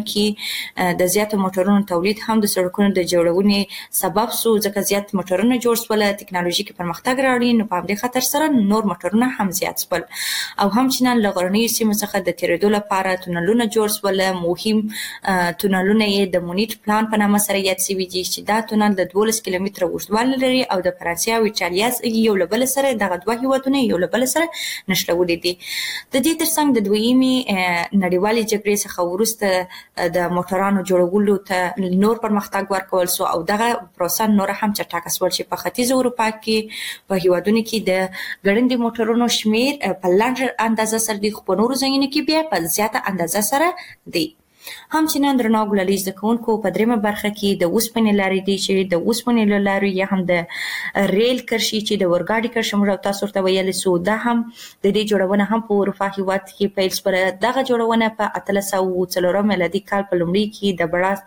کې د زیاتو موټرونو تولید هم د سړکونو د جوړونې سبب سو، ځکه زیات موټرونه جوړ شول، ټکنالوژیکي پرمختګ راوړي، نو په دې خاطر سره نور موټرونه هم زیات شول او هم چې نن لغړنی سیمه څخه د تیرېدو لپاره تونلونه جوړ شول. مهم تونلونه یې د مونیټ پلان په نامه سره یاد شوي دي چې دا تونل د دولس کیلومتره اوږدوالی لري او د فرانسې او ایټالیا یو له بل سره دغه دوه هیوادونه یو له بل سره نښلولي دي. د دې ترڅنګ د دویمې نړیوالې جګړې څخه وروسته د موټرانو جوړولو ته نور پرمختګ ورکول سو او دغه پروسه نور هم چټکه شول چې په ختیځ اروپا کې په هیوادونو کې د ګړندي موټرونو شمیر په لنډه اندازه سره د خپل نورو ځایونو کې بیا په زیاته اندازه سره دی. هم چې نن درنو ګلالي زکونکو په دریمه برخه کې د اوسپنې لارې دي چې د اوسپنې لارې یا هم د ریل کرښې چې د اورګاډي کرښه موږ تاسو ته ویل سو، دا هم د دې جوړونه هم په اروپا هیواد کې پیل شوه. دغه جوړونه په اتلس سوه او څلورم میلادي کال په لومړي کې د بړاس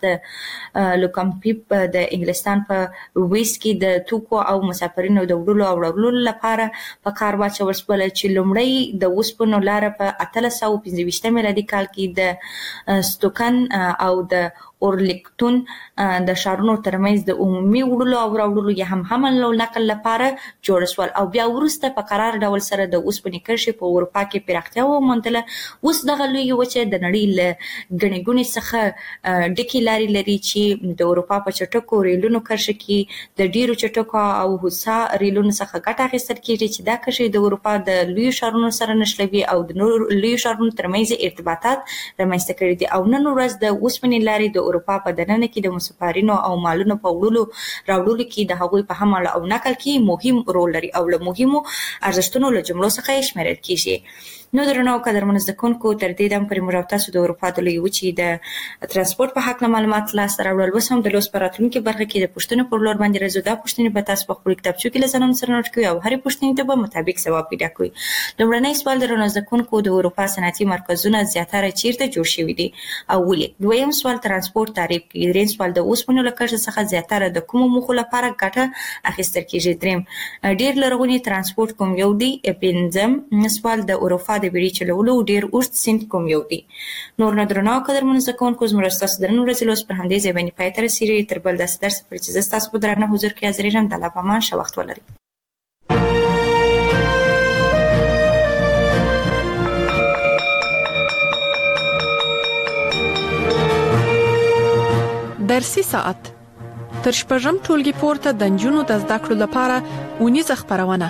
د لوکمپیپ د انګلستان په ویس کې د توکو او مسافرینو د وړلو او راوړلو لپاره په کار واچول شول چې لومړی د اوسپنو لار په اتلس سوه پنځه ویشتم میلادي کال کې د ستوکن او د اورلیکټون د ښارونو ترمنځ د عمومي وړلو او راوړلو یا هم حمل او نقل لپاره جوړ شول او بیا وروسته په قرار ډول سره د اوسپنې کرښې په اروپا کې پراختیا وموندله. اوس دغه لویه وچه د نړۍ له ګڼې ګوڼې څخه ډکې لارې لري چې د اروپا په چټکو ریلونو کرښه کې د ډیرو چټکو او هوسا ریلونو څخه ګټه اخیستل کیږي چې دا کرښې د اروپا د لویو ښارونو سره نښلوي او د نورو لویو ښارونو ترمنځ ارتباطات رامنځته کړي دي. او نن ورځ د اوسپنې لارې د اروپا په دننه کې د مسافرینو او مالونو په وړلو راوړلو کې د هغوی په حمل او نقل کې مهم رول لري او له مهمو ارزښتونو له جملو څخه یې شمیرل کیږي. نو درنو قدرمنو زدهکوونکو تر دې دم پورې موږ تاسو د اروپا د لویې وچې د ترانسپورت په هکله معلومات لاسته راوړل. اوس هم د لوست په راتلونکي برخه کې د پوښتنو پر لور باندې راځو. دا پوښتنې به تاسو په خپلو کتابچو کې له ځانونو سره نوټ کړئ او هرې پوښتنې ته به مطابق ځواب پیدا کړئ. لومړنی سوال درنو زدهکوونکو د اروپا صنعتي مرکزونه زیاتره چیرته جوړ شوي دي او ولې؟ دویم سوال ترانسپورت تعریف کړئ. دریم سوال د اوسپنو له کرښې څخه زیاتره د کومو موخو لپاره ګټه اخیستل کیږي؟ دریم ډېر لرغونی ترانسپورت کوم یو دی؟ پنځم سوال د اروپا د بیړۍ چلولو ډېر اوږد سیند کوم یو دی؟ نور نه درنو قدرمنو زدهکوونکو زموږ ستاسو د نن ورځې لوست پر همدې ځای باندې پای ته رسېږي. تر بل داسې درس پورې چې زه ستاسو په درانه حضور کې حاضرېږم، د الله په امان، ښه وخت ولرئ. درسي ساعت تر شپږم ټولګي پورته د نجونو د زده کړو لپاره اونیزه خپرونه.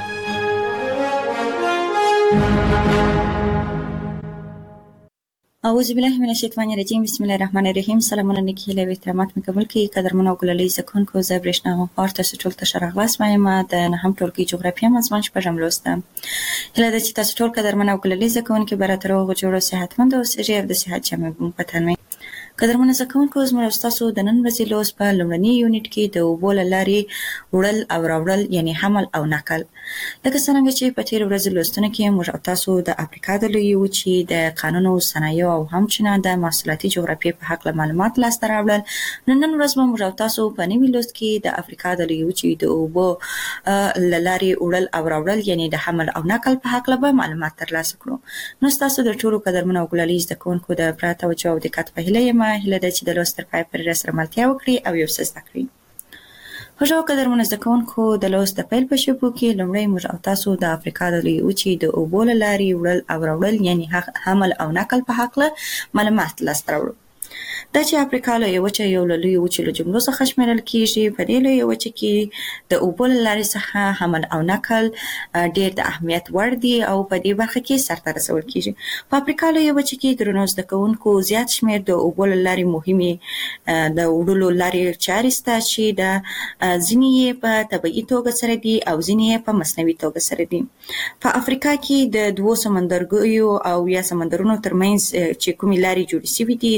اعوذ بالله من الشیطان الرجیم، بسم الله الرحمن الرحیم. سلامونه نیکی له احترامات مې قبول کړئ. قدرمنو او ګلالي زکونکو زه برېښنا غوښار تاسو ټول ته ښه راغلاست وایم. د نهم ټولګي جغرافیه مضمون شپږم لوست ده. هیله ده چې تاسو ټول قدرمنو او ګلالي زکونکو به راته روغ جوړ او صحتمند اوسئ او د صحت جامې مو په تن وي. قدرمنو زکونکو زموږ ستاسو د نن ورځې لوست په لومړني یونټ کې د اوبو له لارې وړل او راوړل یعنی حمل او نقل. لکه څنګه چې په تېرو ورځو لوستونو کې موږ او تاسو د افریقا د لویې وچې د قانونو، صنایعو او همچنان د محصولاتي جغرافیې په هکله معلومات لاسته راوړل. نو نن ورځ به موږ او تاسو په نوي لوست کې د افریقا د لویې وچې د اوبو له لارې وړل او راوړل یعنی د حمل او نقل په هکله به معلومات ترلاسه کړو. نو ستاسو د ټولو قدرمنو او ګلالي زدهکوونکو د پوره توجه او دقت په هیله یم. هیله ده چې د لوست تر پای پورې راسره ملتیا وکړي او یو څه زده کړئ. خوږو قدرمنو زدهکوونکو د لوست د پیل په شیبو کې لومړی موږ او تاسو د افریقا د لویې وچې د اوبو له لارې وړل او راوړل یعنی حمل او نقل په هکله معلومات لاسته راوړو. دا چې افریقا لویه وچه یو له لویو وچو له جملو څخه شمیرل کیږي. په دې لویه وچه کې د اوبو له لارې څخه حمل او نقل ډېر د اهمیت وړ دي او په دې برخه کې سرته رسول کیږي. په افریقا لویه وچه کې درنو زدهکوونکو زیات شمیر د اوبو له لارې مهمې د وړلو لارې چارې شته چې د ځینې یې په طبیعي توګه سره دي او ځینې یې په مصنوعي توګه سره دي. په افریقا کې د دوو سمندرګیو او یا سمندرونو ترمنځ چې کومې لارې جوړې شوي دي د هغه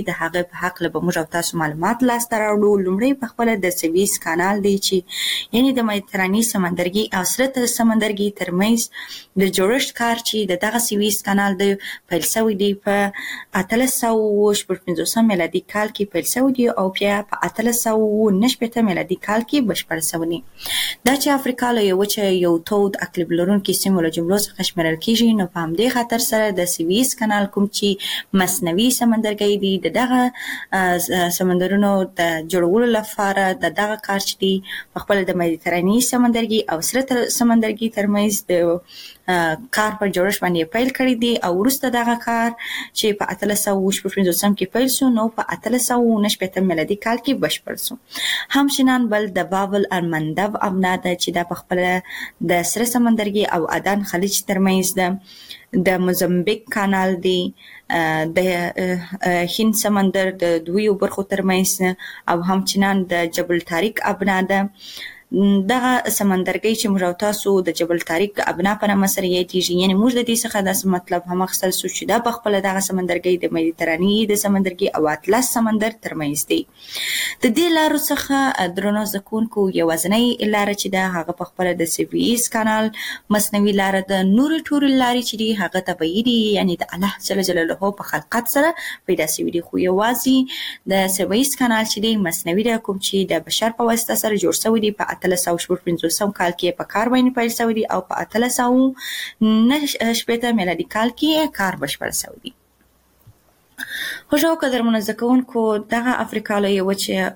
په حق له موږ او تاسو معلومات لاسته راوړو. لومړی په خپل د سویس کانال دی چې یعنی د مدیترانې سمندرګي او سره سمندرګي ترمنځ د جوړښت کار چې د دغه سویس کانال د پیل شوی دی په اتلس سوه شپږ پنځوس میلادي کال کې پیل شوی دی او بیا په اتلس سوه نهه شپېته میلادي کال کې بشپړ شوی دی. دا چې افریقا له یو چې یو تود اقلیم لرونکي سیمو له جملو څخه شمیرل کیږي، نو په همدې خاطر سره د سویس کانال کوم چې مصنوعي سمندرګي دی د دغه سمندرونو د جوړولو لپاره د دغه کار چې دی په خپل د مدیترانې سمندرګي او سره سمندرګي ترمنځ د کار پر جوړښت باندې پیل کړی دی او وروسته دغه کار چې په اتلس سوه شپږ پنځوس کې پیل شو نو په اتلس سوه نهه شپېته میلادي کال کې بشپړ شو. همچنان بل د بابل المندب ابنا ده چې دا په خپل د سره سمندرګي او عدن خلیج ترمنځ ده. د موزمبیک کانال دی د هند سمندر د دویو برخو ترمنځ او همچنان د جبل طارق ابنا ده. دغه سمندرګي چې موږ تاسو د جبل طارق ابنا په نامه سره یادېږي، یعنی موږ د دې څخه د مطلب هم اخیستل شو چې دا په خپل دغه سمندرګي د مدیترانې د سمندرګي او اطلس سمندر ترمنځ دی. د دې لارو څخه درنو زکونکو یوازنۍ لار چې دا هغه په خپل د سویس کانال مصنوعي لار د نور ټول لارې چې دی هغه طبيعي دي، یعنی د الله جل جلاله په خلقت سره پیدا شوی دي. خو یوازې د سویس کانال چې دی مصنوعي دی کوم چې د بشر په واسطه سره جوړ شوی دی په اتلس سوه شپږ پنځوس کال کې په کار باندې پیل شوی دی او په اتلس سوه نهه شپېته میلادي کال کې کار بشپړ شوی دی. خوشو قدرمنو زکونکو دغه افریقا له یو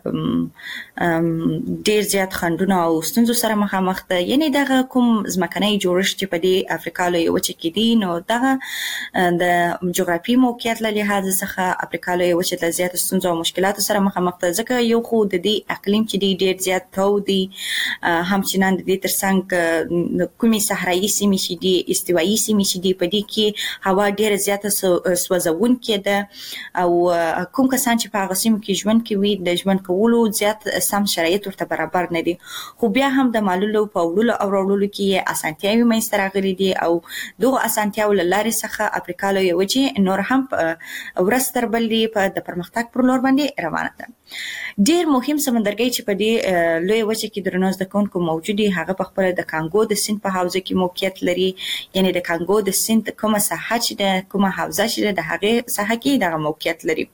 چې ډیر زیات خندونه او ستونزو سره مخامخ ده، یعنی دغه کوم ځمکنی جوړښت چې په دې افریقا له یو چې کې دی نو دغه د جغرافي موقعیت له لحاظ څخه افریقا له یو چې د زیات ستونزو او مشکلاتو سره مخامخ ده، ځکه یو خو د دې اقلیم چې دی ډیر زیات تود دی، همچنان د دې ترڅنګ کومي صحرایي سیمې چې دی استوایي سیمې چې دی په دې کې هوا ډیر زیاته سوځونکې ده او کوم کسان چې په هغه سیمو کې ژوند کوي د ژوند کولو زیات سم شرایط ورته برابر نه دي. خو بیا هم د معلولو په وړلو او راوړلو کې اسانتیاوې منځته راغلي دي او دغه اسانتیاوو له لارې څخه افریقا له یو چې نور هم ورځ تر بلې په د پرمختګ پر لور باندې روانه ده. ډیر مهم سمندرګي چې په دې لوی وچه کې درنو زده کوونکو موجود دي هغه په خپل د کانګو د سیند په حوزه کې موقعیت لري، یعنی د کانګو د سیند کومه ساحه چې د کومه حوزه چې د هغه ساحه کې دغه موقعیت لري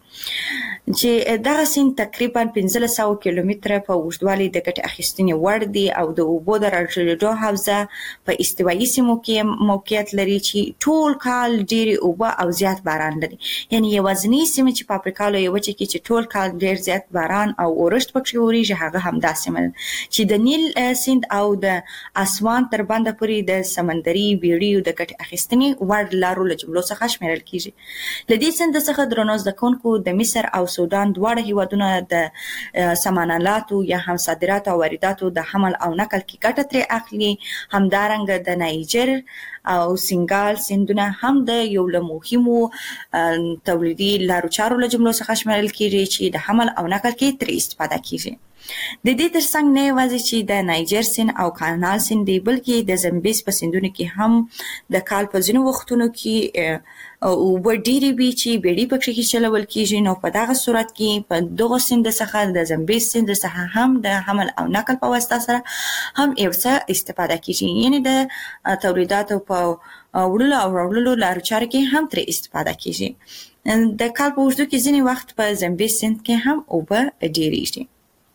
چې دغه سیند تقریبا پنځلس سوه کیلومتره په اوږدوالي د ګټې اخیستنې وړ دی او د اوبو د راټولېدو حوزه په استوایي سیمو کې موقعیت لري چې ټول کال ډېرې اوبه او زیات باران لري. یعنی یوازینی سیمه چې په افریقا له یوه کې چې ټول کال ډېر زیات باران او اورښت پکې وریږي هغه همدا سیمه چې د نیل سیند او د اسوان تر بنده پورې د سمندري بیړیو د ګټې اخیستنې وړ لارو له جملو څخه شمیرل کیږي. له دې سیند څخه درنو زده کوونکو د مصر او سودان دواړه هیوادونه د سامانالاتو یا هم صادراتو او وارداتو د حمل او نقل کې ګټه ترې اخلي. همدارنګه د نایجر او سنگال سیندونه هم د یو له مهمو تولیدي لارو چارو له جملو څخه شمیرل کیږي چې د حمل او نقل کې ترې استفاده کیږي. د دې ترڅنګ نه یوازې چې د نایجر سیند او کانال سیند دی بلکې د زمبیز په سیندونو کې هم د کال په ځینو وختونو کې اوبه ډېرې وي چې بیړۍ پکې چلول کیږي. نو په دغه صورت کې په دغه سیند څخه د زمبیز سیند څخه هم د حمل او نقل په واسطه سره هم یو څه استفاده کیږي، یعنی د تولیداتو په وړلو او راوړلو لارو چارو کې هم ترې استفاده کیږي. د کال په اوږدو کې ځینې وخت په زمبیز سیند کې هم اوبه ډېرېږي.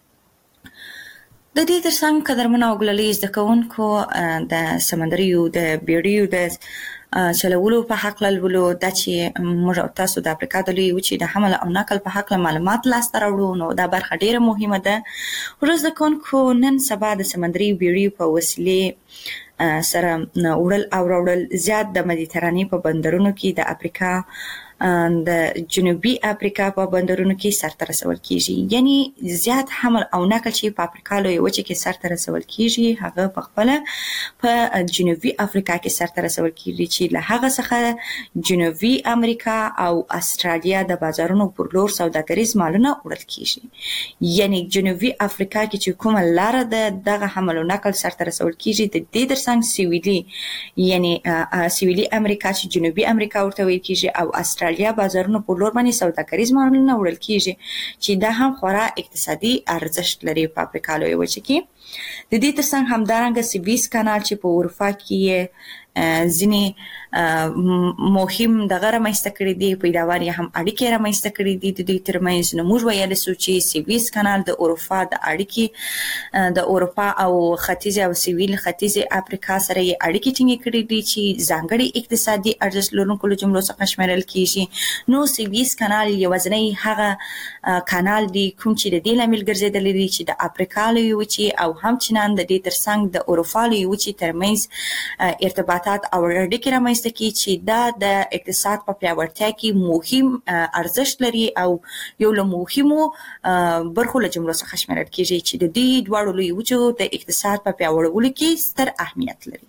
د دې ترڅنګ قدرمنو او ګلالي زده کوونکو د سمندریو د بیړیو د چلولو په حق لولو دا چې موږ تاسو د افریقا د لوی وچې د حمل او نقل په حق معلومات لاسته راوړو نو دا برخه ډیره مهمه ده. ورځ د کوونکو نن سبا د سمندري بیړیو په وسیلې سره وړل او راوړل زیات د مدیترانې په بندرونو کې د افریقا د جنوبي افریقا په بندرونو کې سرته رسول کیږي. یعنی زیات حمل او نقل چې په افریقا لوی وچه کې سرته رسول کیږي هغه په خپل په جنوبي افریقا کې سرته رسول کیږي چې له هغه څخه جنوبي امریکا او استرالیا د بازارونو پر لور سوداګریز مالونه وړل کیږي. یعنی جنوبي افریقا کې چې کومه لار ده دغه حمل او نقل سرته رسول کیږي د دې ترڅنګ سویلي یعنی سویلي امریکا چې جنوبي امریکا ورته ویل کیږي او استرالیا استرالیا بازارونو په لور باندې سوداګریز مالونه وړل کیږي چې دا هم خورا اقتصادي ارزښت لري په افریقا لویه وچه کې. د دې ترڅنګ همدارنګه سویس کانال چې په اروپا کې ځینې مهم دغه رامنځته کړي دي، پیداوار یې هم اړیکې رامنځته کړي دي د دوی ترمنځ. نو موږ ویلی سو چې سویس کانال د اروپا د اړیکې د اروپا او ختیځې او سویل ختیځې افریقا سره یې اړیکې ټینګې کړي دي چې ځانګړي اقتصادي ارزښت لرونکو له جملو څخه شمیرل کیږي. نو سویس کانال یوازینی هغه کانال دی کوم چې د دې لامل ګرځېدلی دی چې د افریقا لویې وچې او همچنان د دې ترڅنګ د اروپا لویې وچې ترمنځ ارتباط او اړیکې رامنځته کړي چې دا د اقتصاد په پیاوړتیا کې مهم ارزښت لري او یو له مهمو برخو له جملو څخه شمیرل کیږي چې د دې دواړو لویو وچو د اقتصاد په پیاوړولو کې ستر اهمیت لري.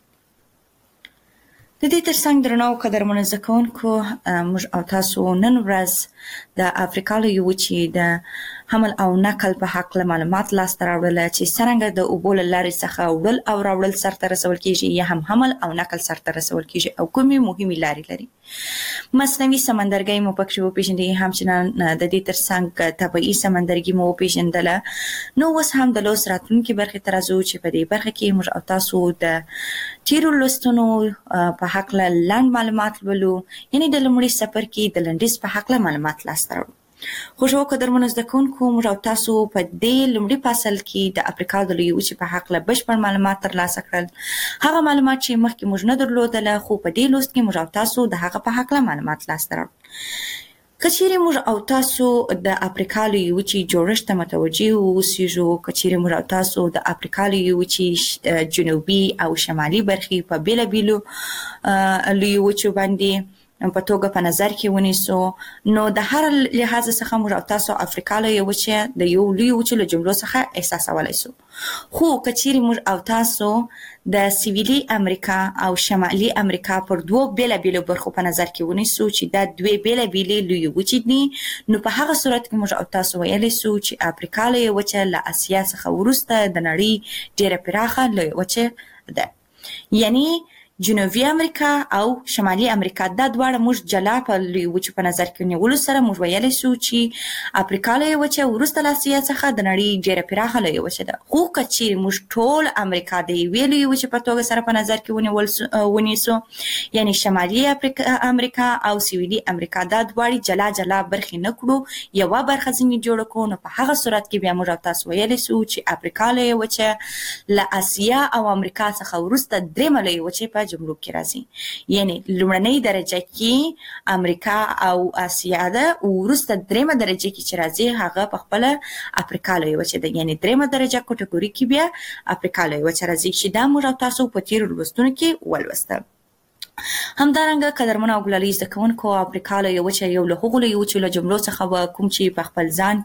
د دې ترڅنګ درنو قدرمنو زده کوونکو، موږ او تاسو نن ورځ د افریقا لویې وچې د حمل او نقل په هکله معلومات لاسته راوړل چې څرنګه د اوبو له لارې څخه وړل او راوړل سرته رسول کیږي یا هم حمل او نقل سرته رسول کیږي او کومې مهمې لارې لري. مصنوعي سمندرګي مو پکې وپېژندې، همچنان د دې ترڅنګ طبیعي سمندرګي مو وپېژندله. نو اوس هم د لوست راتلونکي برخې ته راځو چې په دې برخه کې موږ او تاسو د تیرو لوستونو په هکله لنډ معلومات لولو، یعنې د لومړي څپرکي د لنډیز په هکله معلومات لاسته راوړو. خوشو قدرمنو زده کوونکو، موږ او تاسو په دې لومړي فصل کې د افریقا د لویې وچې په هکله بشپړ معلومات ترلاسه کړل. هغه معلومات چې مخکې موږ نه درلودله، خو په دې لوست کې موږ او تاسو د هغه په هکله معلومات لاسته راوړل. که چیرې موږ او تاسو د افریقا لویې وچې جوړښت ته متوجه واوسیږو، که چیرې موږ او تاسو د افریقا لویې وچې جنوبي او شمالي برخې په بېلابېلو لویو وچو باندې په توګه په نظر کې ونیسو، نو د هر لحاظ څخه موږ او تاسو افریقا لویه وچه د یو لوی وچو له جملو څخه احساسولی سو. خو که چیرې موږ او تاسو د سویلي امریکا او شمالي امریکا پر دوو بېلابېلو برخو په نظر کې ونیسو چې دا دوې بېلابېلې لویې وچې دي، نو په هغه صورت کې موږ او تاسو ویلی سو چې افریقا لویه وچه له اسیا څخه وروسته د نړۍ ډېره پراخه لویه وچه ده. یعنی جنوبي امریکا او شمالي امریکا دا دواړه موږ جلا په لویو وچو په نظر کې نیولو سره موږ ویلی سو چې افریقا لویه وچه وروسته له اسیا څخه د نړۍ ډېره پراخه لویه وچه ده. خو که چیرې موږ ټول امریکا د یوې لویې وچې په توګه سره په نظر کې ونیسو، یعنی شمالي امریکا او سویلي امریکا دا دواړې جلا جلا برخې نه کړو، یوه برخه ځینې جوړه کړو، نو په هغه صورت کې بیا موږ او تاسو ویلی سو چې افریقا لویه وچه له اسیا او امریکا څخه وروسته درېیمه لویه وچې په جملو کې راځي. یعنی لومړنۍ درجه کې امریکا او اسیا ده، وروسته درېیمه درجه کې چې راځي هغه په خپله افریقا لویه وچه ده. یعنی درېیمه درجه کټګوري کې بیا افریقا لویه وچه راځي چې دا موږ او تاسو په تیرو لوستونو کې ولوسته. همدارنګه قدرمنو او ګلالي زده کوونکو، افریقا لویه وچه یو له هغو لویو وچو له جملو څخه وه کوم چې په خپل ځان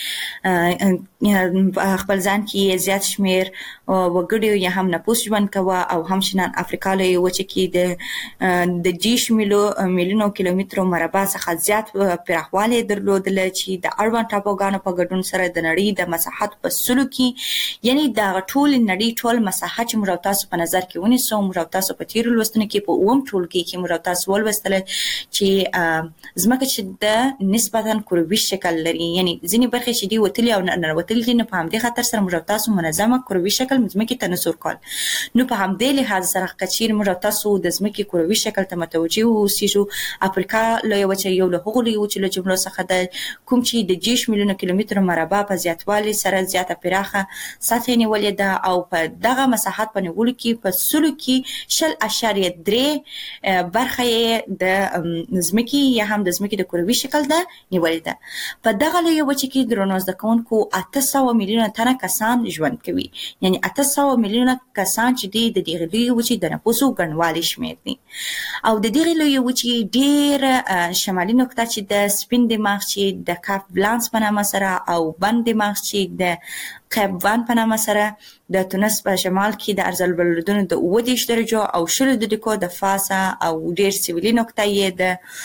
کې خپل ځان کې زیات شمېر وګړي یا هم نفوس ژوند کوه، او همچنان افریقا لویه وچه کې د د دېرش میلیونو کیلومترو مربع څخه زیات پراخوالی درلودله چې د اړوند ټاپوګانو په ګډون سره د نړۍ د مساحت په سلو کې، یعنی دغه ټول نړۍ ټول مساحت چې موږ او تاسو په نظر کې ونیسو، موږ او تاسو په تیرو لوستونو کې په اووم ټولګي کې موږ او تاسو ولوستله چې ځمکه چې د نسبتا کروي شکل لري، یعنی ځینې برخې چې دي وتلي او ننوتلي دي، نو په همدې خاطر سره موږ او تاسو منظمه کروي شکل ځمکې ته نسو ورکول. نو په همدې لحاظ سره که چیرې موږ او تاسو د ځمکې کروي شکل ته متوجه واوسیږو، افریقا لویه وچه یو له هغو لویو وچو له جملو څخه ده کوم چې د دېرش میلیونه کیلومترو مربع په زیاتوالي سره زیاته پراخه سطحه نیولې ده، او په دغه مساحت په نیولو کې په سلو کې شل اشاریه درې برخه یې د ځمکې یا هم د ځمکې د کروي شکل ده نیولې ده. په دغه لویه وچه کې درنو زده کوونکو اته سوه میلیونه تنه کسان ژوند کوي، یعنی اته سوه میلیونه کسان چې دي د دغې لویې وچې د نفوسو ګڼوالی شمېر دي. او د دغې لویې وچې ډېر شمالي نقطه چې د سپین دماغ چې د کاف بلانس په نامه سره، او بند دماغ چې د قیب وان په نامه سره د تونس په شمال کې د ارض البلدونو د اووه دېرش درجو او شلو دقیقو د فاصله، او ډېر سویلي نقطه یې د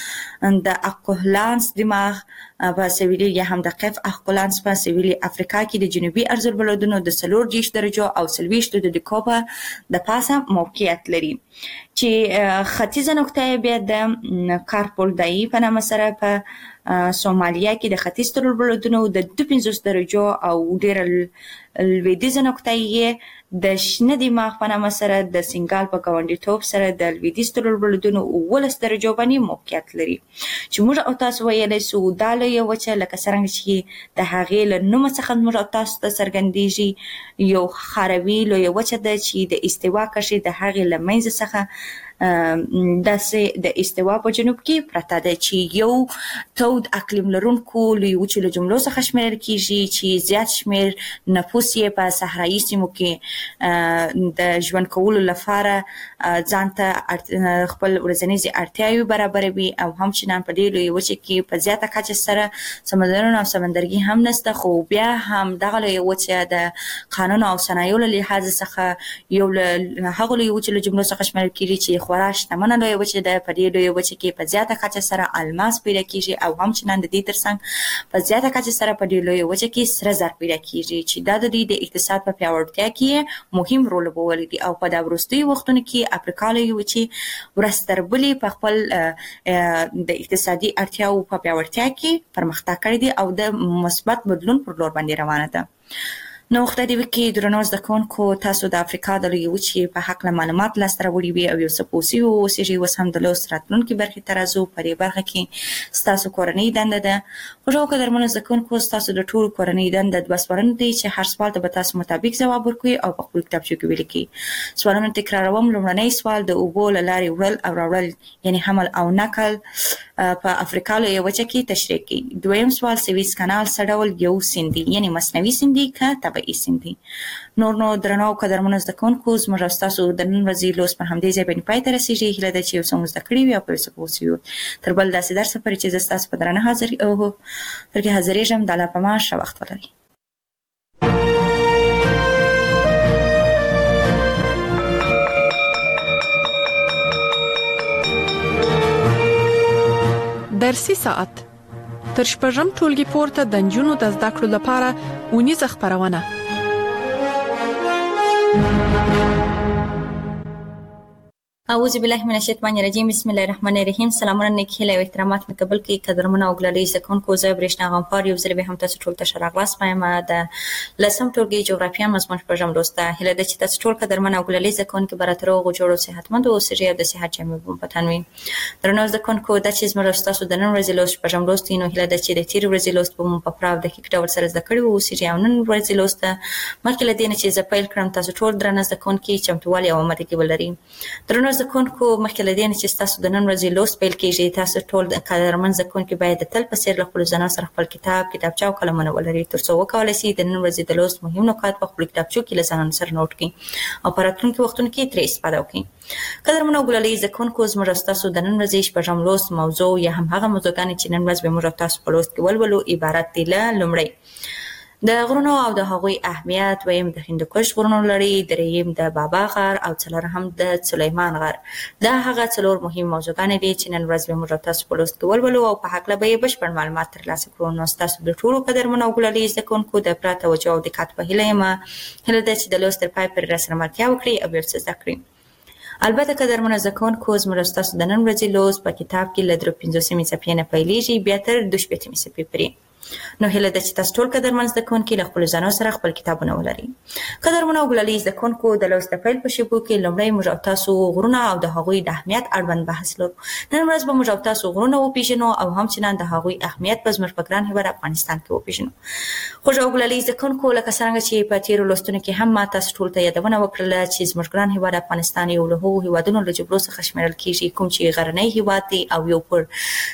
د اکولانس دماغ په سویلي یا هم د قف اکولانس په سویلي افریقا کې د جنوبي ارض البلدونو د څلور دیرش درجو او څلوېښت د دقیقو د پاسه موقعیت لري چې ختیځه نقطه بیا د کارپول دای په نامه سره په سومالیا کې د ختیځ تر البلدونو د دوه پنځوس درجو او ډیر لویدیځه نقطه یې د شنه دماغ په نامه سره د سنگال په ګاونډیتوب سره د لویدیځ تر البلدونو اوولس درجو باندې موقعیت لري چې موږ او تاسو ویلی سو دا لویه وچه لکه څرنګه چې د هغې له نومه څخه موږ او تاسو ته څرګندیږي یو خاروي لویه وچه ده چې د استوا کرښې د هغې له منځه څخه داسې د استوا په جنوب کې پرته ده چې یو تود اقلیم لرونکو لوی وچو له جملو څخه شمیرل کیږي چې زیات شمیر نفوس یې په صحرایي سیمو کې د ژوند کولو لپاره ځان ته خپل ورځنیزې اړتیاوې برابروي او همچنان په دې لوی وچه کې په زیاته کچه سره سمندرونه او سمندرګي هم نشته خو بیا هم دغه لوی وچه د قانون او صنایعو له لحاظ څخه یو له هغو لوی وچو له جملو څخه شمیرل کیږي چې خورا شتمنه لویه وچه ده په دې لویه وچه کې په زیاته کچه سره الماس پیدا کیږي او همچنان د دې ترڅنګ په زیاته کچه سره په دې لویه وچه کې سره زر پیدا کیږي چې دا د دې د اقتصاد په پیاوړتیا کې مهم رول لوبولی دی او په دا وروستیو وختونو کې افریقا لویه وچې ورځ تر بلې په خپل د اقتصادي اړتیاو په پیاوړتیا کې پرمختګ کړی دی او د مثبت بدلون پر لور باندې روانه ده نو وخت دی کې درنو زده کوونکو تاسو د افریقا د لویې وچې په هکله معلومات لاسته راوړي وي او یو څه پوه سوي اوسېږئ اوس هم د لوست راتلونکي برخې ته راځو په دې برخه کې ستاسو کورنۍ دنده ده خوږو قدرمنو زده کوونکو ستاسو د ټولو کورنۍ دنده دوه سوالونه دي چې هر سوال ته به تاسو مطابق ځواب ورکوئ او په خپلو کتابچو کې ولیکئ سوالونه تکراروم لومړنی سوال د اوبو له لارې وړل او راوړل یعنې حمل او نقل په افریقا لویه وچه کې تشریح کړئ دویم سوال سویس کانال څه ډول یو سیند دی یعنې مصنوعي سیند دی که طبیعي سیند دی نور نو درنو قدرمنو زده کوونکو زموږ او ستاسو د نن ورځې لوست په همدې ځای باندې پای ته رسېږي هیله ده چې یو څه مو زده کړي وي او په یو څه پوه سوي وي تر بل داسې درسه پورې چې زه ستاسو په درانه حاضر پر کې حاضرېږم د الله په امان ښه وخت ولرئ درسي ساعت تر شپږم ټولګي پورته د نجونو د زده کړو لپاره اونیزه خپرونه اعوذ بالله من الشیطان الرجیم بسم الله الرحمن الرحیم سلامونه نیک هیله او احترامات مې قبول کړئ قدرمنو او ګلالي زده کوونکو زه برېښنا غمپار یو ځل به هم تاسو ټول ته ښه راغلاست وایم د لسم ټولګي جغرافیه مضمون شپږم لوست ته هیله ده چې تاسو ټول قدرمن او ګلالي زده کوونکي به راته روغ جوړ او صحتمند اوسئ او د صحت جامې مو په تن وي درنو زده کوونکو دا چې زموږ تاسو د نن ورځې لوست شپږم لوست نو هیله ده چې د تیر ورځې لوست به مو په پراو دقیق ډول سره زده کړي اوسئ او نن ورځې لوست مخکې له دې چې زه پیل کړم تاسو ټول درنه زده کوونکي چمتووالی او اماده کې ولرئ درنو زده کوونکو مخکې له دې چې تاسو د نن ورځې لوست پیل کیږي تاسو ټول قدرمن زده کوونکي باید د تل په څیر له خپلو ځانونو سره خپل کتاب کتابچه او قلمونه ولرئ تر څو وکولی شئ د نن ورځې د لوست مهم نکات په خپلو کتابچو کې له ځانونو سره نوټ کړئ او په راتلونکي وختونو کې ترې استفاده وکړئ قدرمنو او ګلالي زده کوونکو زموږ او ستاسو د نن ورځې شپږم لوست موضوع یا هم هغه موضوعګانې چې نن ورځ به موږ او تاسو په لوست کې ولولو عبارت دي له لومړی د غرونو او د هغوی اهمیت دویم د هندوکش غرونو لړۍ دریم د بابا غر او څلورم د سلیمان غر دا هغه څلور مهم موضوعګانې دي چې نن ورځ به موږ تاسو په لوست کې ولولو او په هکله به یې بشپړ معلومات ترلاسه کړو نو ستاسو د ټولو قدرمنو او ګلالي زده کوونکو د پوره توجه او دقت په هیله یم هیله ده چې د لوست تر پای پورې راسره ملتیا وکړئ او یو څه زده کړئ البته قدرمنو زده کوونکو زموږ ستاسو د نن ورځې لوست په کتاب کې له درې پنځوسمې صفحې نه پیلېږي بیا تر دوه شپېتمې صفحې پورې نو هیله ده چې تاسو ټول قدرمن زده کوونکي له خپلو ځانونو سره خپل کتابونه ولرئ قدرمنو او ګلالي زده کوونکو د لوست د پیل په شیبو کې لومړی موږ او تاسو غرونه او د هغوی د اهمیت اړوند بحث لرو نن ورځ به موږ او تاسو غرونه وپېژنو او همچنان د هغوی اهمیت په زموږ په ګران هېواد افغانستان کې وپېژنو خوږو او ګلالي زده کوونکو لکه څرنګه چې په تېرو لوستونو کې هم ما تاسو ټول ته یادونه وکړله چې زموږ ګران هېواد افغانستان یو له هغو هېوادونو له جملو څخه شمیرل کېږي کوم چې غرنی هېواد دی او یو پر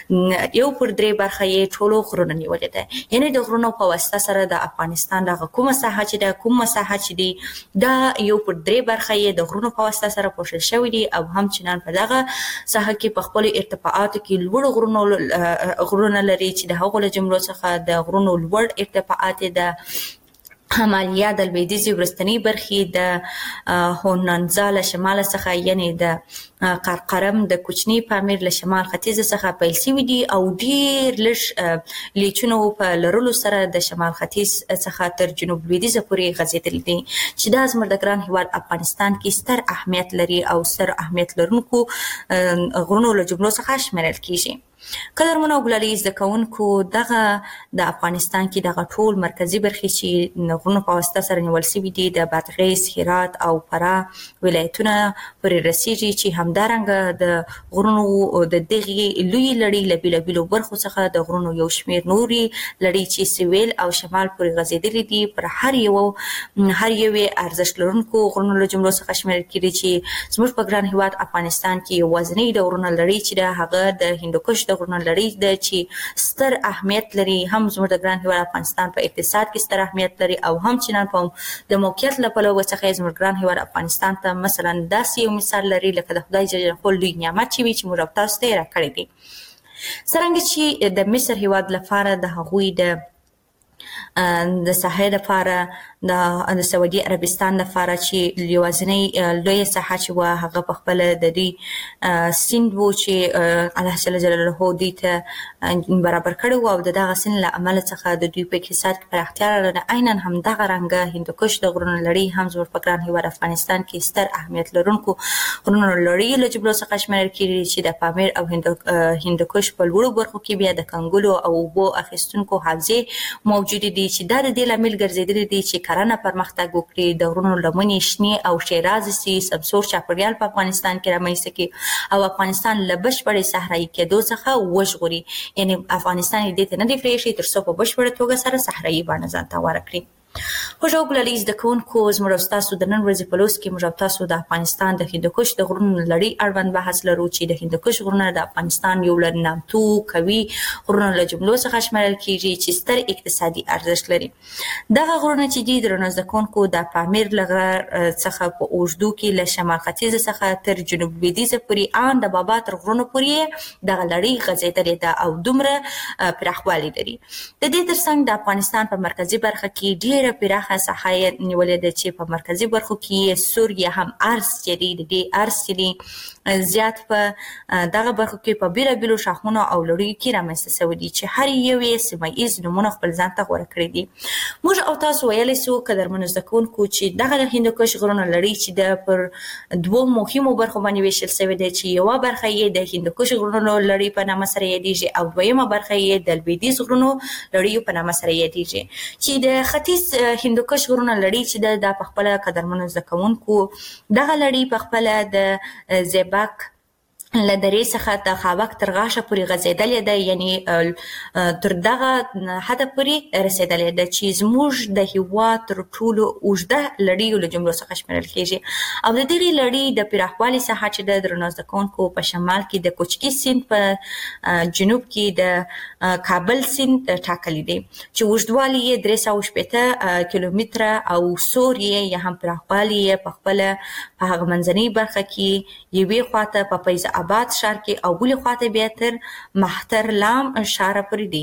یو پر درې برخه یې ټولو غرونه نیولې ده یعنې د غرونو په واسطه سره د افغانستان دغه کومه ساحه چې ده کوم مساحه چې دی دا یو پر درې برخه یې د غرونو په واسطه سره پوښل شوي دي او همچنان په دغه ساحه کې په خپلو ارتفاعاتو کې لوړ غرونو غرونه لري چې د هغو له جملو څخه د غرونو لوړ ارتفاعات د همالیا د لویدیځې وروستنۍ برخې د هونانزا له شماله څخه یعنی د قرقرم د کوچني پامیر له شمال ختیځ څخه پیل شوي دي او ډیر لږ لیچونو په لرلو سره د شمال ختیځ څخه تر جنوب لویدیځه پورې غځېدلي دي چې دا زموږ د ګران هیواد افغانستان کې ستر اهمیت لري او ستر اهمیت لرونکو غرونو له جملو څخه شمیرل کیږي. قدرمنو او ګلالي زده کوونکو دغه د افغانستان کې دغه ټول مرکزي برخې چې غرونو په واسطه سره نیول شوي دي د بادغیس، هرات او فراه ولایتونه پورې رسیږي چې همدارنګه د غرونو د دغې لوی لړۍ له بېلابېلو برخو څخه د غرونو یو شمېر نورې لړۍ چې سویل او شمال پورې غځېدلې دي پر هر یو هر یوې ارزښت لرونکو غرونو له جملو څخه شمیرل کېږي چې زموږ په ګران هیواد افغانستان کې یوازینۍ د غرونو لړۍ چې ده هغه د هندوکش د غرونو لړۍ ده چې ستر اهمیت لري، هم زموږ د ګران هیواد افغانستان په اقتصاد کې ستر اهمیت لري او هم چنان په د موقعیت له پلوه څخه زموږ ګران هیواد افغانستان ته مثلا داسې یو مثال لري لکه د خدای جل جلاله لوی نعمت چې وي چې موږ او تاسو ته یې راکړی دی. څرنګه چې د مصر هیواد لپاره د هغوی د د ساحې لپاره د سعودي عربستان لپاره چې یوازینۍ لویه ساحه چې وه هغه په خپله د دوی سیند و چې الله جل جلاله دوی ته برابر کړی و او د دغه سیند له امله څخه د دوی په اقتصاد کې پراختیا راغله. عینا همدغه رنګه هندوکش د غرونو لړۍ هم زموږ په ګران هیواد افغانستان کې ستر اهمیت لرونکو غرونو لړۍ له جملو څخه شمیرل کېږي چې د پامیر او هندوکش په لوړو برخو کې بیا د کنګلو او اوبو اخیستونکو حوزې موجودې دي چې دا د دې لامل ګرځېدلي دي چې کرنه پرمختګ وکړي، د غرونو لمنې شنې او ښېرازې سي، سمسور چاپېریال په افغانستان کې رامنځته کړي او افغانستان له بشپړې صحرایي کېدو څخه وژغوري. یعنې افغانستان یې دې ته نه دی پرېښی تر څو په بشپړه توګه سره صحرایي بڼه ځان ته غوره کړي. خوږ او ګلالي زده کوونکو زموږ او ستاسو د نن ورځې په لوست کې موږ او تاسو د افغانستان د هندوکش د غرونو لړۍ اړوند بحث لرو چې د هندوکش غرونه د افغانستان یو له نامتو قوي غرونو له جملو څخه شمیرل کېږي چې ستر اقتصادي ارزښت لري. دغه غرونه چې دي درنو زده کوونکو د پامیر له غر څخه په اوږدو کې له شمال ختیځ څخه تر جنوب لویدیځه پورې ان د بابا تر غرونو پورې دغه لړۍ غځېدلې ده او دومره پراخوالی لري. د دې ترڅنګ د افغانستان په مرکزي برخه کې ډېر ډېره پراخه ساحه یې نیولې ده چې په مرکزي برخو کې یې سور یا هم ارز چې دی د دې ارز چې دی زیات په دغه برخو کې په بېلابېلو شاخونو او لړیو کې رامنځته شوي دي چې هر یو یې سیمه ییز نومونه خپل ځان ته غوره کړي دي. موږ او تاسو ویلی سو قدرمنو زده کوونکو چې دغه د هندوکش غرونو لړۍ چې ده پر دوو مهمو برخو باندې ویشل شوې ده چې یوه برخه یې د هندوکش غرونو لړۍ په نامه سره یادېږي او دویمه برخه یې د لویدیځ غرونو لړیو په نامه سره یادېږي چې د ختیځ هندوکش غرونو لړۍ چې ده دا په خپله قدرمنو زده کوونکو دغه لړۍ په خپله د زیباک له درې څخه د خاوک تر غاښه پورې غځېدلې ده، یعنې تر دغه حده پورې رسېدلې ده چې زموږ د هېواد تر ټولو اوږده لړیو له جملو څخه شمیرل کېږي. او د دغې لړۍ د پراخوالي ساحه چې ده درنو زده کوونکو په شمال کې د کوچکي سیند په جنوب کې د کابل سیند ټاکلی دی چې اوږدوالی یې درې سوه شپېته کیلومتره او سور یې یا هم پراخوالی یې په خپله په هغه منځنۍ برخه کې یوې خواته په فیض آباد ښار کې او بلې خواته بیا تر مهترلام ښاره پورې دی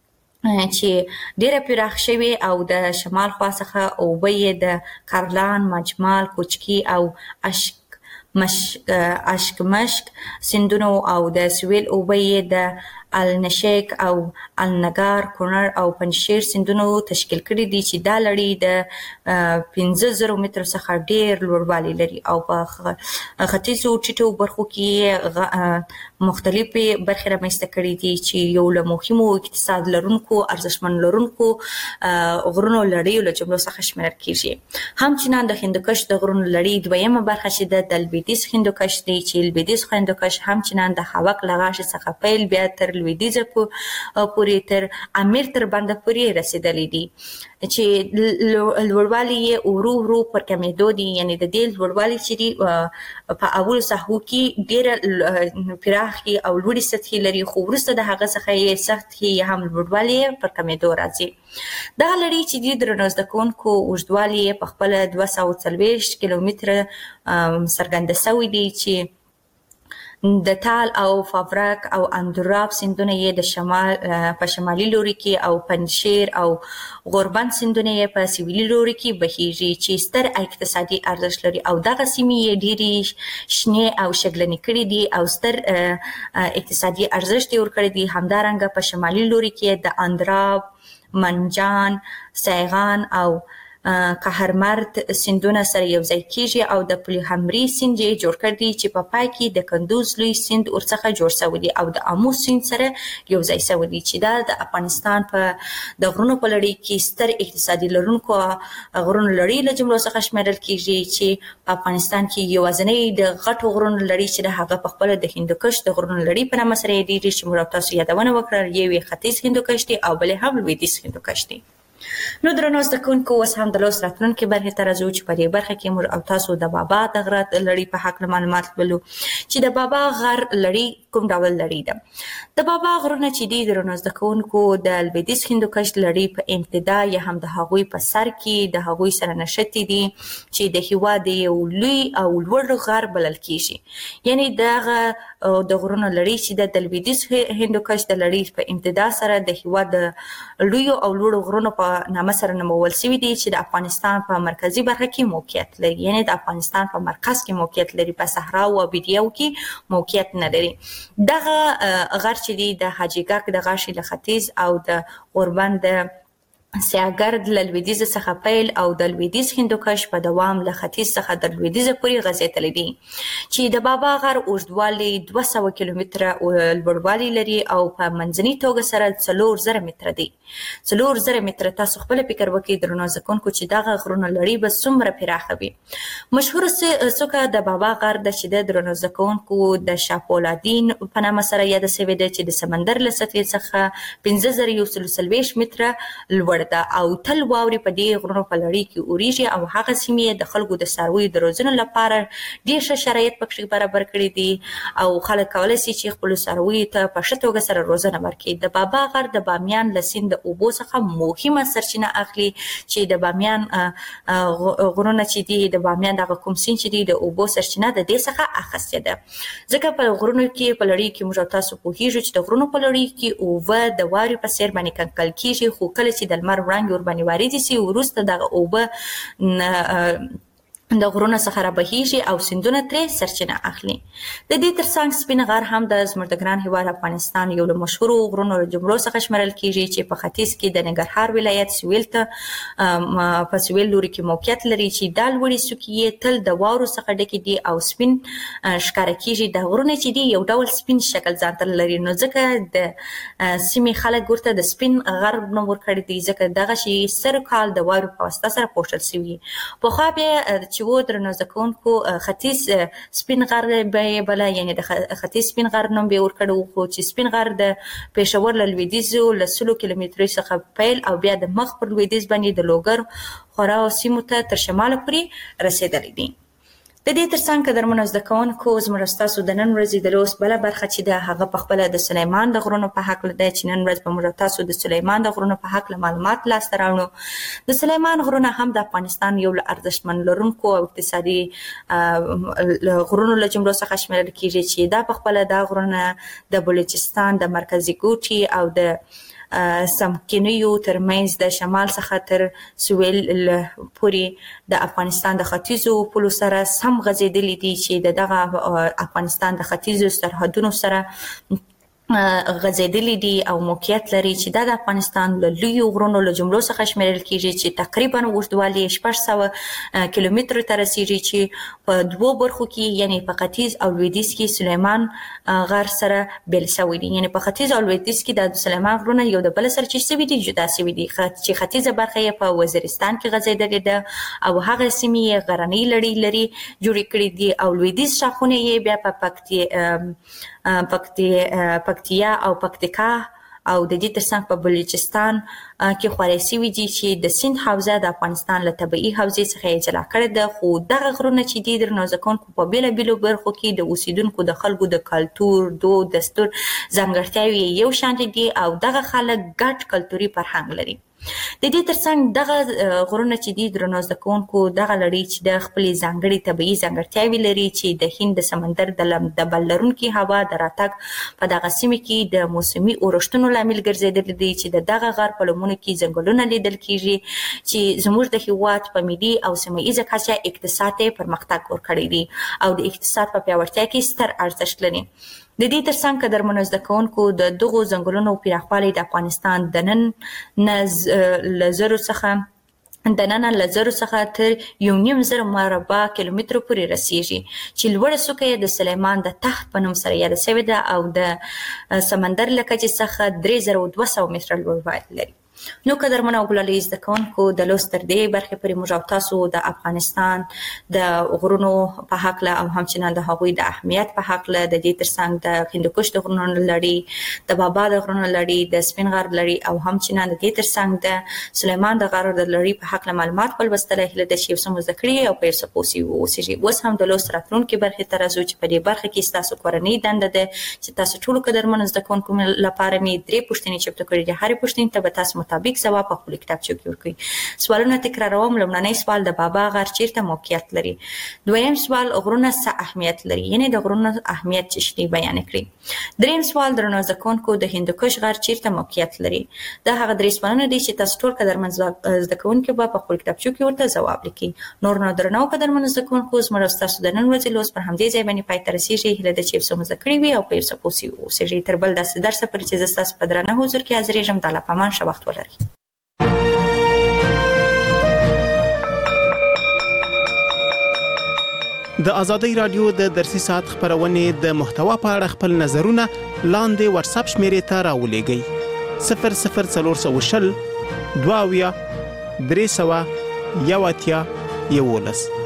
چې ډېره پراخ شوې او د شمال خوا څخه اوبه یې د کارلان، مجمال، کوچکي او اشک مشک اشکمشک سیندونو او د سویل اوبه یې د النشیک او النګار، کونړ او پنجشیر سیندونو تشکیل کړي دي چې دا لړۍ د پنځه زرو مترو څخه ډېر لوړوالی لري او په ختیځو ټیټو برخو کې مختلفې برخې رامنځته کړي دي چې یو له مهمو اقتصاد لرونکو ارزښتمن لرونکو غرونو لړیو له جملو څخه شمیرل کېږي. همچنان د هندوکش د غرونو لړۍ دویمه برخه چې ده د لویدیځ هندوکش دی چې لویدیځ هندوکش همچنان د خاوک له غاښې څخه پیل بیا تر لویدیځه پورې تر امیر تر بنده پورې رسېدلی دي چې لوړوالی یې ورو ورو پر کمېدو دي، یعنې د دې لوړوالی چې دي په اولو ساحو کې ډېره پراخې او لوړې سطحې لري خو وروسته د هغه څخه یې سطحې یا هم لوړوالی یې پر کمېدو راځي. دغه لړۍ چې دي درنو زده کوونکو اوږدوالی یې په خپله دوه سوه څلوېښت کیلومتره څرګنده سوی دی چې د تال او فابرک او اندراب سیندونه یې د شمال په شمالي لوري کې او پنجشیر او غوربند سیندونه یې په سویلي لوري کې بهیږي چې ستر اقتصادي ارزښت لري او دغه سیمې یې ډېرې شنې او شګلنې کړي دي او ستر اقتصادي ارزښت یې ورکړی دي. همدارنګه په شمالي لوري کې د اندراب، منجان، سیغان او قهرمرد سیندونه سره یو ځای کیږي او د پلوهمري سیند یې جوړ کړی دی چې په پای کې د کندوز لوی سیند ورڅخه جوړ شوی دی او د امو سیند سره یو ځای شوی دی چې دا د افغانستان په د غرونو په لړۍ کې ستر اقتصادي لرونکو غرونو لړۍ له جملو څخه شمیرل کیږي چې په افغانستان کې یوازینی د غټو غرونو لړۍ چې د هغه په خپل د هندوکش د غرونو لړۍ په نامه سره یې ډېرې چې موږ تاسو یادونه وکړه، یو ختیځ هندوکش دی او بل هم لویدیځ هندوکش دی. نو درنو زده کوونکو اوس هم د لوست راتلونکي برخې ته راځو چې په دې برخه کې موږ او تاسو د بابا د غر لړۍ په هکله معلومات لولو چې د بابا غر لړۍ کوم ډول لړۍ ده. د بابا غرونه چې دي درنو زده کوونکو د لویدیځ هندوکش لړۍ په امتدا یا هم د هغوی په سر کې د هغوی سره نښتي دي چې د هېواد یو لوی او لوړ غر بلل کیږي. یعنی دغه د غرونو لړۍ چې د لویدیځ هندوکش د لړۍ په امتدا سره د هېواد د لویو او لوړو غرونو په نامه سره نومول شوي دي چې د افغانستان په مرکزي برخه کې موقعیت لري. یعنی د افغانستان په مرکز کې موقعیت لري، په صحرا او بیډیو کې موقعیت نه لري. دغه غر چې دی د حاجي ګک د غاښي له ختیځ او د غوربند د سیاګرد له لویدیځ څخه پیل او د لویدیځ هندوکش په دوام له ختیځ څخه د لویدیځ پورې غځېدلی دي چې د بابا غر اوږدوالی دوه سوه کیلومتره لوړوالی لري او په منځنۍ توګه سره څلور زره متره دی. څلور زره متره تاسو خپل فکر وکړئ درنو زده کوونکو چې دغه غرونه لړۍ به څومره پراخه وي. مشهوره څوکه د بابا غر ده چې د درنو زده کوونکو د شاپولادین په نامه سره یاده شوې ده چې د سمندر له سطحې څخه پنځه زره یو سل څلوېښت متره لوړ ده او تل واورې په دې غرونو په لړۍ کې اورېږي او هغه سیمې د خلکو د څارویو د روزنې لپاره ډېر ښه شرایط پکې برابر کړي دي او خلک کولی شي چې خپلو څارویو ته په ښه توګه سره روزنه ورکړي. د بابا غر د بامیان له سیند د اوبو څخه مهمه سرچینه اخلي چې د بامیان غرونه چې دي د بامیان دغه کوم سیند چې دي د اوبو سرچینه د دې څخه اخیستې ده. ځکه په غرونو کې په لړۍ کې موږ تاسو پوهېږو چې د غرونو په لړۍ کې اوبه د واورې په څېر باندې کنګل کېږي، خو کله چې د لمر وړانګې ورباندې وارد شي وروسته دغه اوبه د غرونو څخه رابهیږي او سیندونه ترې سرچینه اخلي. د دې ترڅنګ سپین غر هم د زموږ د ګران هېواد افغانستان یو له مشهورو غرونو له جملو څخه شمېرل کیږي چې په ختیځ کې د ننګرهار ولایت سویل ته په سویل لوري کې موقعیت لري چې دا لوړې څوکې یې تل د واورو څخه ډکې دي او سپین ښکاره کیږي. دا غرونه چې دي یو ډول سپین شکل ځان ته لري، نو ځکه د سیمې خلک ورته د سپین غر نوم ورکړی دی ځکه دغه شی سر کال د واورو په واسطه سره پوښل شوي. پخوا بیا چې و درنو زده کوونکو ختیځ سپین غر به یې بله، یعنې د ختیځ سپین غر نوم به یې ورکړی و، خو چې سپین غر د پېښور له لویدیځو له سلو کیلومترو څخه پیل او بیا د مخ پر لویدیځ باندې د لوګر خورا سیمو ته تر شماله پورې رسېدلی دی. د دې ترڅنګ قدرمنو زده کوونکو زموږ ستاسو د نن ورځې د لوست بله برخه چې ده هغه په خپله د سلیمان د غرونو په هکله ده چې نن ورځ به موږ تاسو د سلیمان د غرونو په هکله معلومات لاسته راوړو. د سلیمان غرونه هم د افغانستان یو له ارزښتمن لرونکو او اقتصادي غرونو له جملو څخه شمېرل کیږي چې دا په خپله دا غرونه د بلوچستان د مرکزي ګوټي او د سمکنیو ترمنځ د شمال څخه تر سویل پورې د افغانستان د ختیځو پولو سره سم غځېدلي دي چې د دغه افغانستان د ختیځو سرحدونو سره غځېدلي دي او موقعیت لري چې دا د افغانستان له لویو غرونو له جملو څخه شمېرل کیږي چې تقریبا اوږدوالی یې شپږ سوه کیلومترو ته رسیږي چې په دوو برخو کې یعنې په ختیځ او لویدیځ کې سلیمان غر سره بیل شوی دي. یعنې په ختیځ او لویدیځ کې د سلیمان غرونه یو د بل سره چې شوي دي جدا شوي دي چې ختیځه برخه یې په وزیرستان کې غځېدلې ده او هغه سیمې یې غرنۍ لړۍ لري جوړې کړي دي او لویدیځ شاخونه یې بیا په پکتیا پکتیا او پکتیکا او د دې ترڅنګ په بلوچستان کې خورای شوي دي چې د سیند حوزه د افغانستان له طبیعي حوزې څخه یې جلا کړې ده. خو دغه غرونه چې دي درنو زده کوونکو په بېلابېلو برخو کې د اوسېدونکو د خلکو د کلتور، دود، دستور ځانګړتیاوې یو شان دي او دغه خلک ګډ کلتوري فرهنګ لري. د دې ترڅنګ دغه غرونه چې دي درنو زده کوونکو دغه لړۍ چې د خپلې ځانګړې طبیعي ځانګړتیاوې لري چې د هند د سمندر د بل لرونکي هوا د راتګ په دغه سیمه کې د موسمي اورښتونو لامل ګرځېدلي دي چې د دغه غر په لمنو کې ځنګلونه لیدل کیږي چې زموږ د هیواد په ملي او سیمه ییزه کچه اقتصاد ته پرمختګ ورکړی دی او د اقتصاد په پیاوړتیا کې ستر ارزښت لري. د دې ترڅنګ قدرمنو زده کوونکو د دغو ځنګلونو پراخوالی د افغانستان د نن نز لزرو څخه د نن لزرو څخه تر یو نیم زر مربع کیلومتر پورې رسیږي چې لوړه څوکه یې د سلیمان د تخت په نوم سره یاده شوې ده او د سمندر له کچې څخه درې زره او دوه سوه متره لوړوالی لري. نو قدرمنو ګلالي زده کوونکو د لوست تر دې برخې پورې موږ او تاسو د افغانستان د غرونو په هکله او همچنان د هغوی د اهمیت په هکله د دې ترڅنګ د هندوکش د غرونو لړۍ د بابا د غرونو لړۍ د سپین غر لړۍ او همچنان د دې ترڅنګ د سلیمان د غر د لړۍ په هکله معلومات ولوستل هیله ده چې یو څه مو زده کړي او په یو څه پوه سوي واوسیږي. اوس هم د لوست راتلونکي برخې ته راځو چې په دې برخه کې ستاسو کورنۍ دنده ده چې تاسو ټولو قدرمنو زده کوونکو لپاره مې درې پوښتنې چمتو کړي دي. هرې پوښتنې ته به تاسو مطابق ځواب په خپل کتابچو کې ورکړئ. سوالونه تکراروم. لومړنی سوال د بابا غر چیرته موقعیت لري؟ دویم سوال غرونه څه اهمیت لري؟ یعنی د غرونو اهمیت څه شی بیان کړئ. دریم سوال درنو زده کوونکو د هندوکش غر چیرته موقعیت لري؟ دا هغه درې سوالونه دي چې تاسو ټول قدرمن زده کوونکو به په خپل کتابچو کې ورته ځواب لیکئ. نور نو درنو قدرمن زده کوونکو زموږ تاسو د نن ورځې لوست پر همدې ځای باندې پای ته رسیږي. هیله ده چې یو څه مو زده کړي وي او په یو څه پوه سوي اوسئ. تر بل داسې درسه پورې چې زه ستاسو په درانه حضور کې حاضرېږم. د الله په امان ښه وخت ولرئ. د ازادۍ رادیو د درسي ساعت خبرونه د محتوا په اړه خپل نظرونه لاندې واتس اپ شمیرې ته راولېږئ. صفر صفر څلور سوه شل دوه اویا درې سوه یو اتیا یولس.